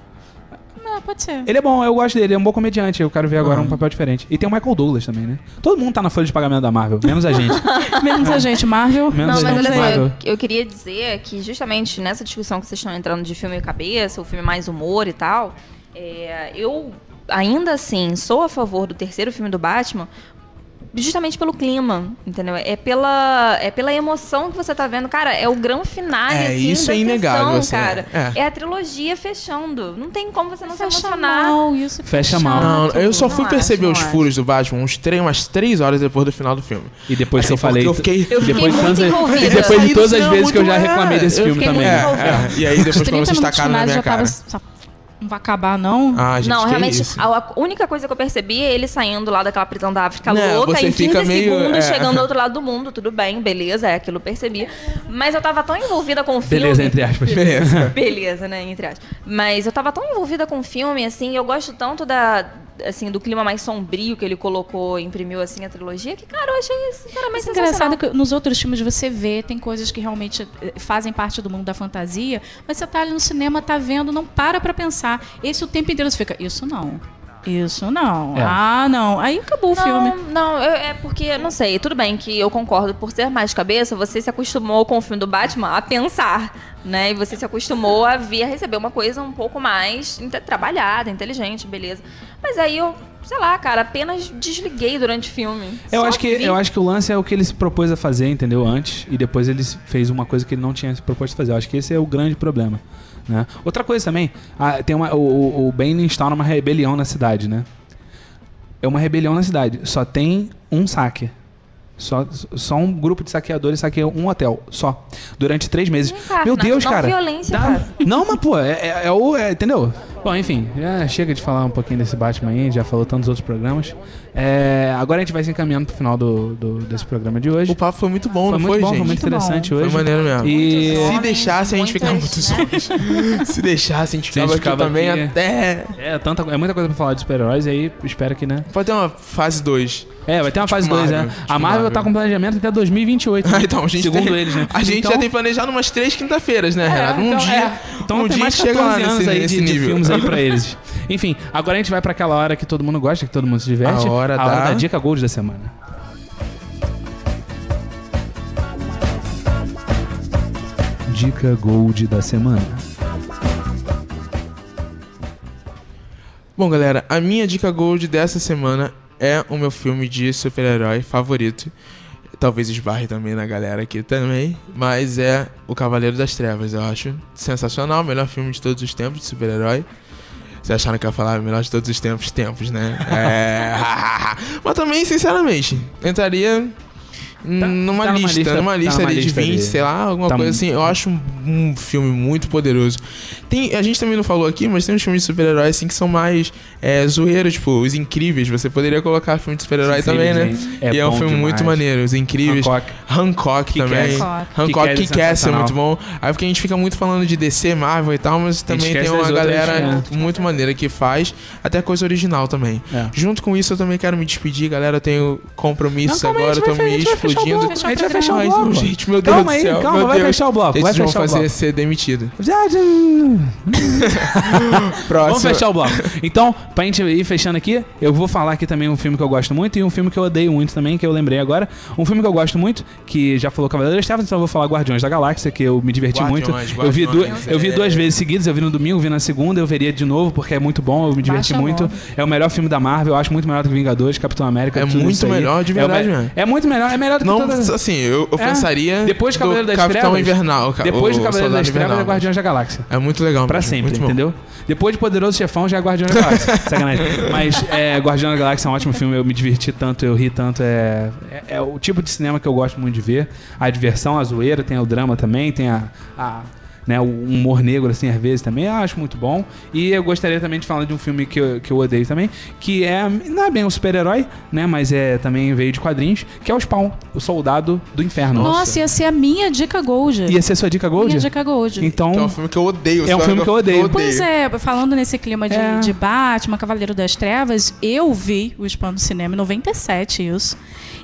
Não, pode ser. Ele é bom, eu gosto dele, ele é um bom comediante. Eu quero ver agora Ah. um papel diferente. E tem o Michael Douglas também, né? Todo mundo tá na folha de pagamento da Marvel, menos a gente. Menos a gente, Marvel. Menos Não, a mas gente olha só, Marvel. eu, eu queria dizer que justamente nessa discussão que vocês estão entrando de filme cabeça, o filme mais humor e tal, é, eu ainda assim sou a favor do terceiro filme do Batman, justamente pelo clima, entendeu? É pela, é pela emoção que você tá vendo. Cara, é o grande finale, É, assim, isso da é inegável, sessão, assim, cara. é. É. a trilogia fechando. Não tem como você não se Fecha emocionar. mal, isso Fecha chato. mal. Não, eu só Não fui acho, perceber não os acho. furos do Batman uns três, umas três horas depois do final do filme. E depois que Assim, eu falei... porque eu fiquei- Eu fiquei depois de muito tantas- envolvida. E depois Saí de do todas as cinema vezes que eu já muito- reclamei desse eu filme fiquei também. muito É, envolvida. é. E aí Os depois quando trinta vocês minutos tacaram na finais minha já cara. tava... só- Não vai acabar, não? Ah, gente, Não, que realmente, isso? a única coisa que eu percebi é ele saindo lá daquela prisão da África Né, louca, você em quinze fica meio, segundos, é. chegando do outro lado do mundo, tudo bem, beleza, é aquilo, eu percebi. Mas eu tava tão envolvida com o filme... Beleza, entre aspas. Beleza. Beleza, né, entre aspas. Mas eu tava tão envolvida com o filme, assim, eu gosto tanto da... Assim, do clima mais sombrio que ele colocou, imprimiu, assim, a trilogia, que, cara, eu achei, sinceramente, Mas é sensacional. engraçado que nos outros filmes você vê, tem coisas que realmente eh, fazem parte do mundo da fantasia, mas você tá ali no cinema, tá vendo, não para pra pensar. Esse o tempo inteiro você fica, isso não, isso não, É. ah não. Aí acabou o Não, filme. não, eu- é porque, não sei, tudo bem que eu concordo, por ser mais cabeça, você se acostumou com o filme do Batman a pensar, né? E você se acostumou a vir a receber uma coisa um pouco mais inte- trabalhada, inteligente, beleza. Mas aí eu, sei lá, cara, apenas desliguei durante o filme. Eu Só acho, que, vi. eu acho que o lance é o que ele se propôs a fazer, entendeu? Antes, e depois ele fez uma coisa que ele não tinha se proposto a fazer. Eu acho que esse é o grande problema. Né? Outra coisa também, ah, tem uma, o, o- o Bane instaura uma rebelião na cidade, né? É uma rebelião na cidade. Só tem um saque. Só, só um grupo de saqueadores saqueia um hotel, só. Durante três meses. Encarna, Meu Deus, não cara. violência, dá- cara. Não, mas pô, é, é, é o. é, entendeu? Bom, enfim, já chega de falar um pouquinho desse Batman aí, já falou tantos outros programas. É, agora a gente vai se encaminhando pro final do, do- desse programa de hoje. O papo foi muito bom, Foi não muito foi, bom, gente? foi muito Muito interessante bom. hoje. Foi maneiro mesmo. E Muitos Se homens, deixasse, a gente ficava muitas, muitos né? homens. Se deixasse, a gente Se a ficava, gente aqui ficava também aqui- até... é, tanta, é muita coisa pra falar de super-heróis, e aí espero que, né? Pode ter uma fase dois. É, vai ter uma fase dois, Marvel, né? tipo A Marvel Marvel. tá com planejamento até dois mil e vinte e oito. Ah, então, a gente segundo tem- eles, né? A gente Então- já tem planejado umas três quinta-feiras, né, Renato? Um então, dia, é. Então um tem dia mais chega lá catorze anos nesse, aí nesse de, de nível. filmes aí pra eles. Enfim, agora a gente vai pra aquela hora que todo mundo gosta, que todo mundo se diverte. A hora a hora da- da dica Gold da semana. Dica Gold da semana. Bom, galera, a minha dica gold dessa semana é o meu filme de super-herói favorito. Talvez esbarre também na galera aqui também, mas é O Cavaleiro das Trevas. Eu acho sensacional, o melhor filme de todos os tempos de super-herói. Vocês acharam que eu ia falar o melhor de todos os tempos, tempos, né? É... Mas também, sinceramente, entraria Tá- numa, tá numa lista, lista- numa tá lista numa ali de lista vinte, ali. sei lá, alguma Tá coisa mu- assim. Eu acho um, um filme muito poderoso. Tem, a gente também não falou aqui, mas tem uns filmes de super-heróis assim que são mais é, zoeiros, tipo, Os Incríveis. Você poderia colocar filme de super-herói também, né? É e é um bom filme demais. muito maneiro. Os Incríveis. Hancock. Hancock também. Kick-Ass. Hancock Kick-Ass é Kick-Ass é sensacional. muito bom. Aí porque a gente fica muito falando de D C, Marvel e tal, mas também esquece tem uma das outras, galera é. muito maneira que faz até coisa original também. É. Junto com isso, eu também quero me despedir, galera. Eu tenho compromissos Não, calma aí, agora, a eu gente tô vai me fe- a gente vai fechar o explodindo. bloco. A gente vai fechar o Ai, bloco. gente, meu Deus Calma do aí, céu. calma, meu vai Deus. fechar o bloco, Esses vai vão fechar o fazer bloco. ser demitido. Já, já. Próximo. Vamos fechar o bloco. Então, pra gente ir fechando aqui, eu vou falar aqui também um filme que eu gosto muito e um filme que eu odeio muito também, que eu lembrei agora. Um filme que eu gosto muito, que já falou Cavaleiro das Trevas, então eu vou falar Guardiões da Galáxia, que eu me diverti Guardiões, muito. Eu vi, du Guardiões, eu vi é. duas vezes seguidas, eu vi no domingo, vi na segunda, eu veria de novo, porque é muito bom, eu me diverti Baixa muito. logo. É o melhor filme da Marvel, eu acho muito melhor do que Vingadores, Capitão América, É tudo muito isso aí. melhor, de É o verdade me- mesmo. É muito melhor, é melhor que Não, todas... assim, eu, eu É. pensaria Depois do Cavaleiro das Capitão Trevas. Invernal. ca- Depois o do Cavaleiro Soldado das Trevas Invernal. é Guardiões da Galáxia. É muito legal Pra mesmo, sempre, muito bom. entendeu? Depois de Poderoso Chefão já é Guardiões da Galáxia. Sacanagem. Mas é, Guardiões da Galáxia é um ótimo filme. Eu me diverti tanto, eu ri tanto. É, é, é o tipo de cinema que eu gosto muito de ver. A diversão, a zoeira, tem o drama também, tem a... a né, o humor negro, assim, às vezes também, eu acho muito bom. E eu gostaria também de falar de um filme que eu, que eu odeio também, que é, não é bem um super-herói, né, mas é também veio de quadrinhos, que é o Spawn, o Soldado do Inferno. Nossa, ia ser a minha dica Gold. Ia ser sua dica Gold? Minha dica Gold. Então, Que é um filme que eu odeio. É um filme que eu odeio. Pois é, falando nesse clima de, É. de Batman, Cavaleiro das Trevas, eu vi o Spawn no cinema em noventa e sete, isso.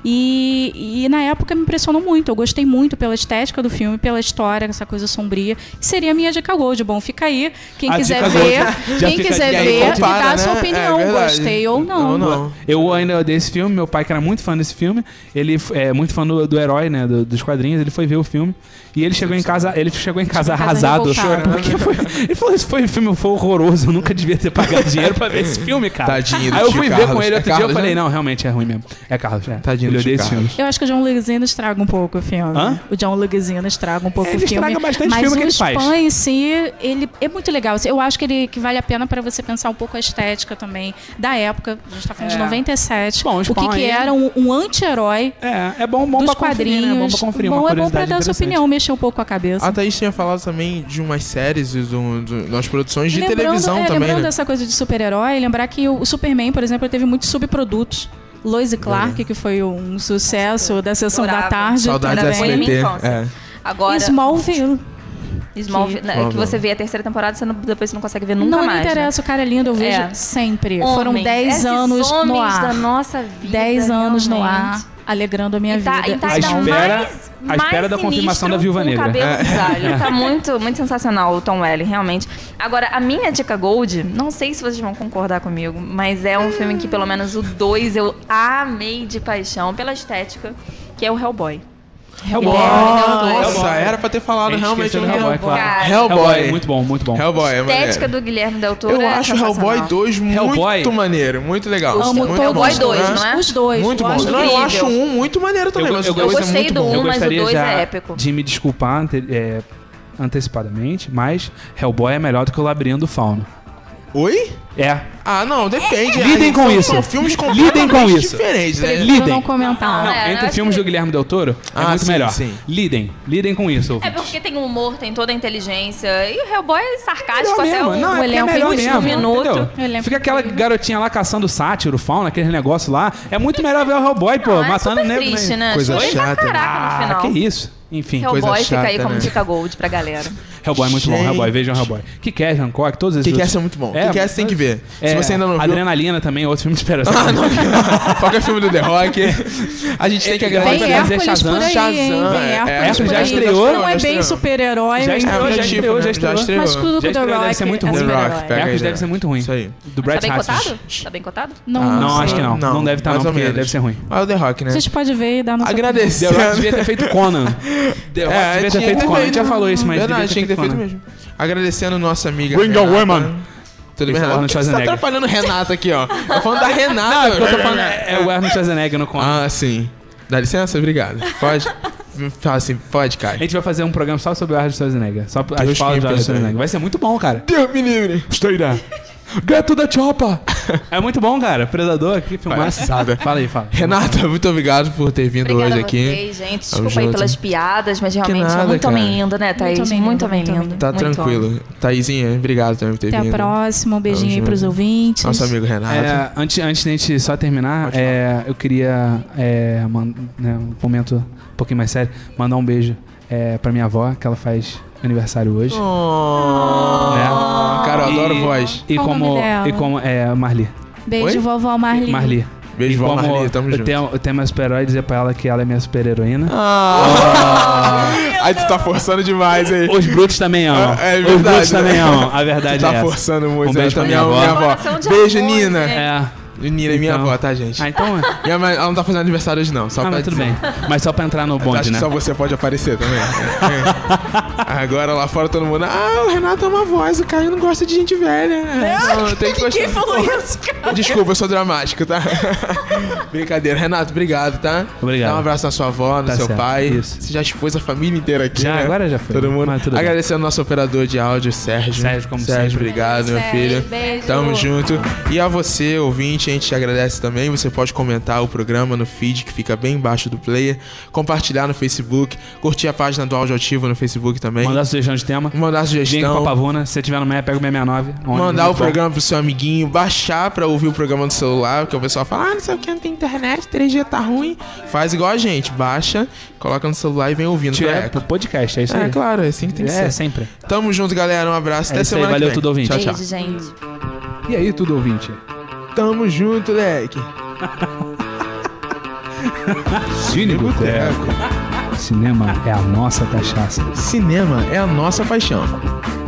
E, e na época me impressionou muito. Eu gostei muito pela estética do filme, pela história, essa coisa sombria. Seria a minha dica Gold. Bom, fica aí. Quem A quiser dica ver, Gold. Já quem fica- quiser e aí ver, me compara, dá a sua né? opinião. É verdade. Gostei ou não. Ou não. eu ainda odeio esse filme, meu pai que era muito fã desse filme, ele é muito fã do, do herói, né, do- dos quadrinhos, ele foi ver o filme e ele chegou em casa, ele chegou em casa Chegou em casa arrasado, revoltado. porque foi, ele falou, esse foi, filme foi horroroso, eu nunca devia ter pagado dinheiro pra ver esse filme, cara. Tadinho do Aí eu tio fui ver Carlos. com ele É outro dia, eu Carlos, falei, né? não, realmente é ruim mesmo. É Carlos, é. Tadinho ele do odeia tio esse Carlos. filme. Eu acho que o John Leguizamo estraga um pouco o filme. Hã? O John Leguizamo estraga um pouco Ele o filme. estraga bastante mas filme que o ele faz. Spawn em si, ele é muito legal. Eu acho que ele que vale a pena para você pensar um pouco a estética também da época. A gente tá falando É. de noventa e sete. Bom, o o que, Spawn que aí- era um, um anti-herói É, é bom, bom dos pra conferir, quadrinhos. né? Bom pra conferir, uma Bom, é bom pra curiosidade dar a sua interessante. opinião, mexer um pouco com a cabeça. A Thaís tinha falado também de umas séries, de, um- de umas produções de Lembrando- televisão é, também, Lembrando né? dessa coisa de super-herói, lembrar que o Superman, por exemplo, teve muitos subprodutos. Lois e Clark, que foi um sucesso da sessão da Adorava. tarde. Saudades Era da bem a minha S B T. infância. É. Agora, Smallville. Smallville, né, Smallville. que você vê a terceira temporada, você não, depois você não consegue ver nunca não mais. me interessa, o cara é lindo, eu vejo É. sempre. Né? Foram Homens, dez esses anos no homens da ar. nossa vida. dez anos no realmente. ar, alegrando a minha E tá, vida. e tá A ainda espera- mais, a espera mais da confirmação sinistro da Viúva com o Negra. cabelo É. bizarro. Ele tá muito, muito sensacional, o Tom Welling, realmente. Agora, a minha dica Gold, não sei se vocês vão concordar comigo, mas é um filme que, pelo menos o dois, eu amei de paixão pela estética, que é o Hellboy. Hellboy. Nossa, Hellboy. era pra ter A falado gente realmente esqueceu no do Hellboy, Hellboy. claro. Cara, Hellboy. Muito bom, muito bom. Hellboy é A estética maneiro. do Guilherme Del Toro Eu é acho o sensacional. Hellboy dois Hellboy. muito maneiro, muito legal. Amo muito todos bom, os dois, né? não é? Os dois. Muito bom. lógico. Não, eu incrível. acho um muito maneiro também, Eu- mas eu o dois é gostei muito do bom. um, Eu mas o gostaria dois já é épico. de me desculpar ante- é, antecipadamente, mas Hellboy é melhor do que o Labirinto do Fauno. Oi? É. Ah, não, depende. Lidem Aí com são- isso. São filmes Lidem com completamente isso. diferentes, né? Prefiro Lidem. não comentar. Não, é, eu entre acho filmes que- do Guilherme Del Toro, é Ah, muito sim, melhor. sim. Lidem. Lidem com isso, É ouvintes. porque tem o humor, tem toda a inteligência. E o Hellboy é Melhor sarcástico até mesmo. o, Não, o é porque é elenco melhor no último mesmo, minuto. entendeu? O elenco Fica aquela incrível. garotinha lá caçando sátiro, fauna, aquele negócio lá. É muito melhor ver o Hellboy, pô, Não, é matando super negro. triste, né? Coisa Chorei pra chata, né? caraca no Ah, final. que isso. Enfim, Hellboy coisa fica aí chata, como né? dica Gold pra galera. Hellboy é muito bom, Gente. Hellboy, vejam Hellboy. Que quer, Hancock, todos esses Que outros. é muito bom. É, Que é você tem que ver. É, Se você ainda não viu. Adrenalina também, outro filme de esperança. Ah, não. Qualquer filme do The Rock. A gente tem que Vem agradecer. Vem Hércules Hércules por aí, Shazam, hein? é, Vem é, Hércules Hércules por já aí. estreou, Não já é bem estreou. super-herói, Já mas- estreou, É, já já estreou, já estreou. estreou. mas tudo Já com The estreou, deve Rock ser muito é ruim. The super-herói. Rock, pega Hércules aí, deve ser muito ruim. Isso aí. Do Tá Brett bem Hudson. cotado? Tá bem cotado? Não, Ah, Não, sei. acho que não. Não deve estar mais não, ou porque menos. deve ser ruim. Ah, o The Rock, né? A gente pode ver e dar nossa Agradecer. The Rock devia ter feito Conan. The Rock É, devia ter tinha feito que ter Conan. A gente feito. já falou isso, mas Verdade, devia tinha que ter feito Conan. mesmo. Agradecendo nossa amiga. Bring a Renata. woman. Tudo bem, Isso, Renata? Arnold Por que você tá Schwarzenegger. atrapalhando o Renata aqui, ó? Tá falando da Renata. Não, é porque eu tô falando. É o Arnold Schwarzenegger no Conan. Ah, sim. Dá licença? Obrigado. Pode? Fala assim, pode, A Caio. gente vai fazer um programa só sobre o Arnold Schwarzenegger. Só as Deus falas me do Arnold perdoe. Schwarzenegger. Vai ser muito bom, cara. Deus me livre. Stay there. Get to the chopper. É muito bom, cara. Predador aqui, filmar. Palhaçada. Fala aí, fala. Renata, muito obrigado por ter vindo Obrigada hoje a aqui. vocês, gente. Tamo Desculpa aí junto. pelas piadas, mas realmente nada, é muito cara. homem lindo, né, Thaís? Muito homem Muito lindo, homem muito lindo. Tá Muito tranquilo. Taizinha, obrigado também por ter Até a vindo. próxima. Um beijinho aí Tamo pros junto. ouvintes. Nosso amigo Renato. É, antes, antes da gente só terminar, Pode é, eu queria, é, man- né, um momento um pouquinho mais sério, mandar um beijo é, pra minha avó, que ela faz aniversário hoje. Oh, Né? Cara, eu adoro E- voz. E Qual o como, nome dela? e como. É, Marli. Beijo, Oi? vovó Marli. Marli. Beijo, E vó como Marli, tamo eu junto. tenho, eu tenho meu super-herói dizer pra ela que ela é minha super-heroína. Ah. Aí tu tá forçando demais aí. Os brutos também amam. É, é Os verdade, brutos né? também amam. A verdade Tu tá é essa. forçando muito. Um beijo né? pra minha Também avó. amo minha avó. Coração de Beijo, amor, Nina. né? É. Nina é minha Então- avó, tá, gente? Ah, então... Minha mãe, ela não tá fazendo aniversário hoje, não. Só Ah, pra mas tudo dizer. bem. Mas só pra entrar no Acho bonde, que né? só você pode aparecer também. É. Agora lá fora todo mundo. Ah, o Renato é uma voz, o Caio não gosta de gente velha. Não, tem que Quem gostar. falou isso, cara? Desculpa, eu sou dramático, tá? Brincadeira. Renato, obrigado, tá? Obrigado. Dá um abraço na sua avó, no Tá seu certo, pai. isso. Você já expôs a família inteira aqui, Já, né? agora já foi. Todo mundo. Mas tudo bem. Agradecendo ao nosso operador de áudio, Sérgio. Sérgio, como Sérgio, sempre. obrigado, meu Sérgio, filho. beijo. Tamo junto. E a você, ouvinte, a gente te agradece também. Você pode comentar o programa no feed, que fica bem embaixo do player. Compartilhar no Facebook. Curtir a página do Áudio Ativo no Facebook também. Mandar sugestão de tema. Mandar Vem com a sugestão. Pavuna. Se você tiver no meia, pega o seiscentos e sessenta e nove. ônibus, Mandar o muito bom. programa pro seu amiguinho, baixar pra ouvir o programa no celular, porque o pessoal fala, ah, não sei o que, não tem internet, três G tá ruim. Faz igual a gente, baixa, coloca no celular e vem ouvindo. Tira É, pro podcast, é isso é aí. claro, é assim que tem que É, ser. sempre. Tamo junto, galera, um abraço, É até isso aí, semana valeu que vem. tudo, ouvinte. Tchau, tchau. Beijo, gente. E aí, tudo ouvinte? Tamo junto, leque. Cine Boteco. Cinema é a nossa cachaça. Cinema é a nossa paixão.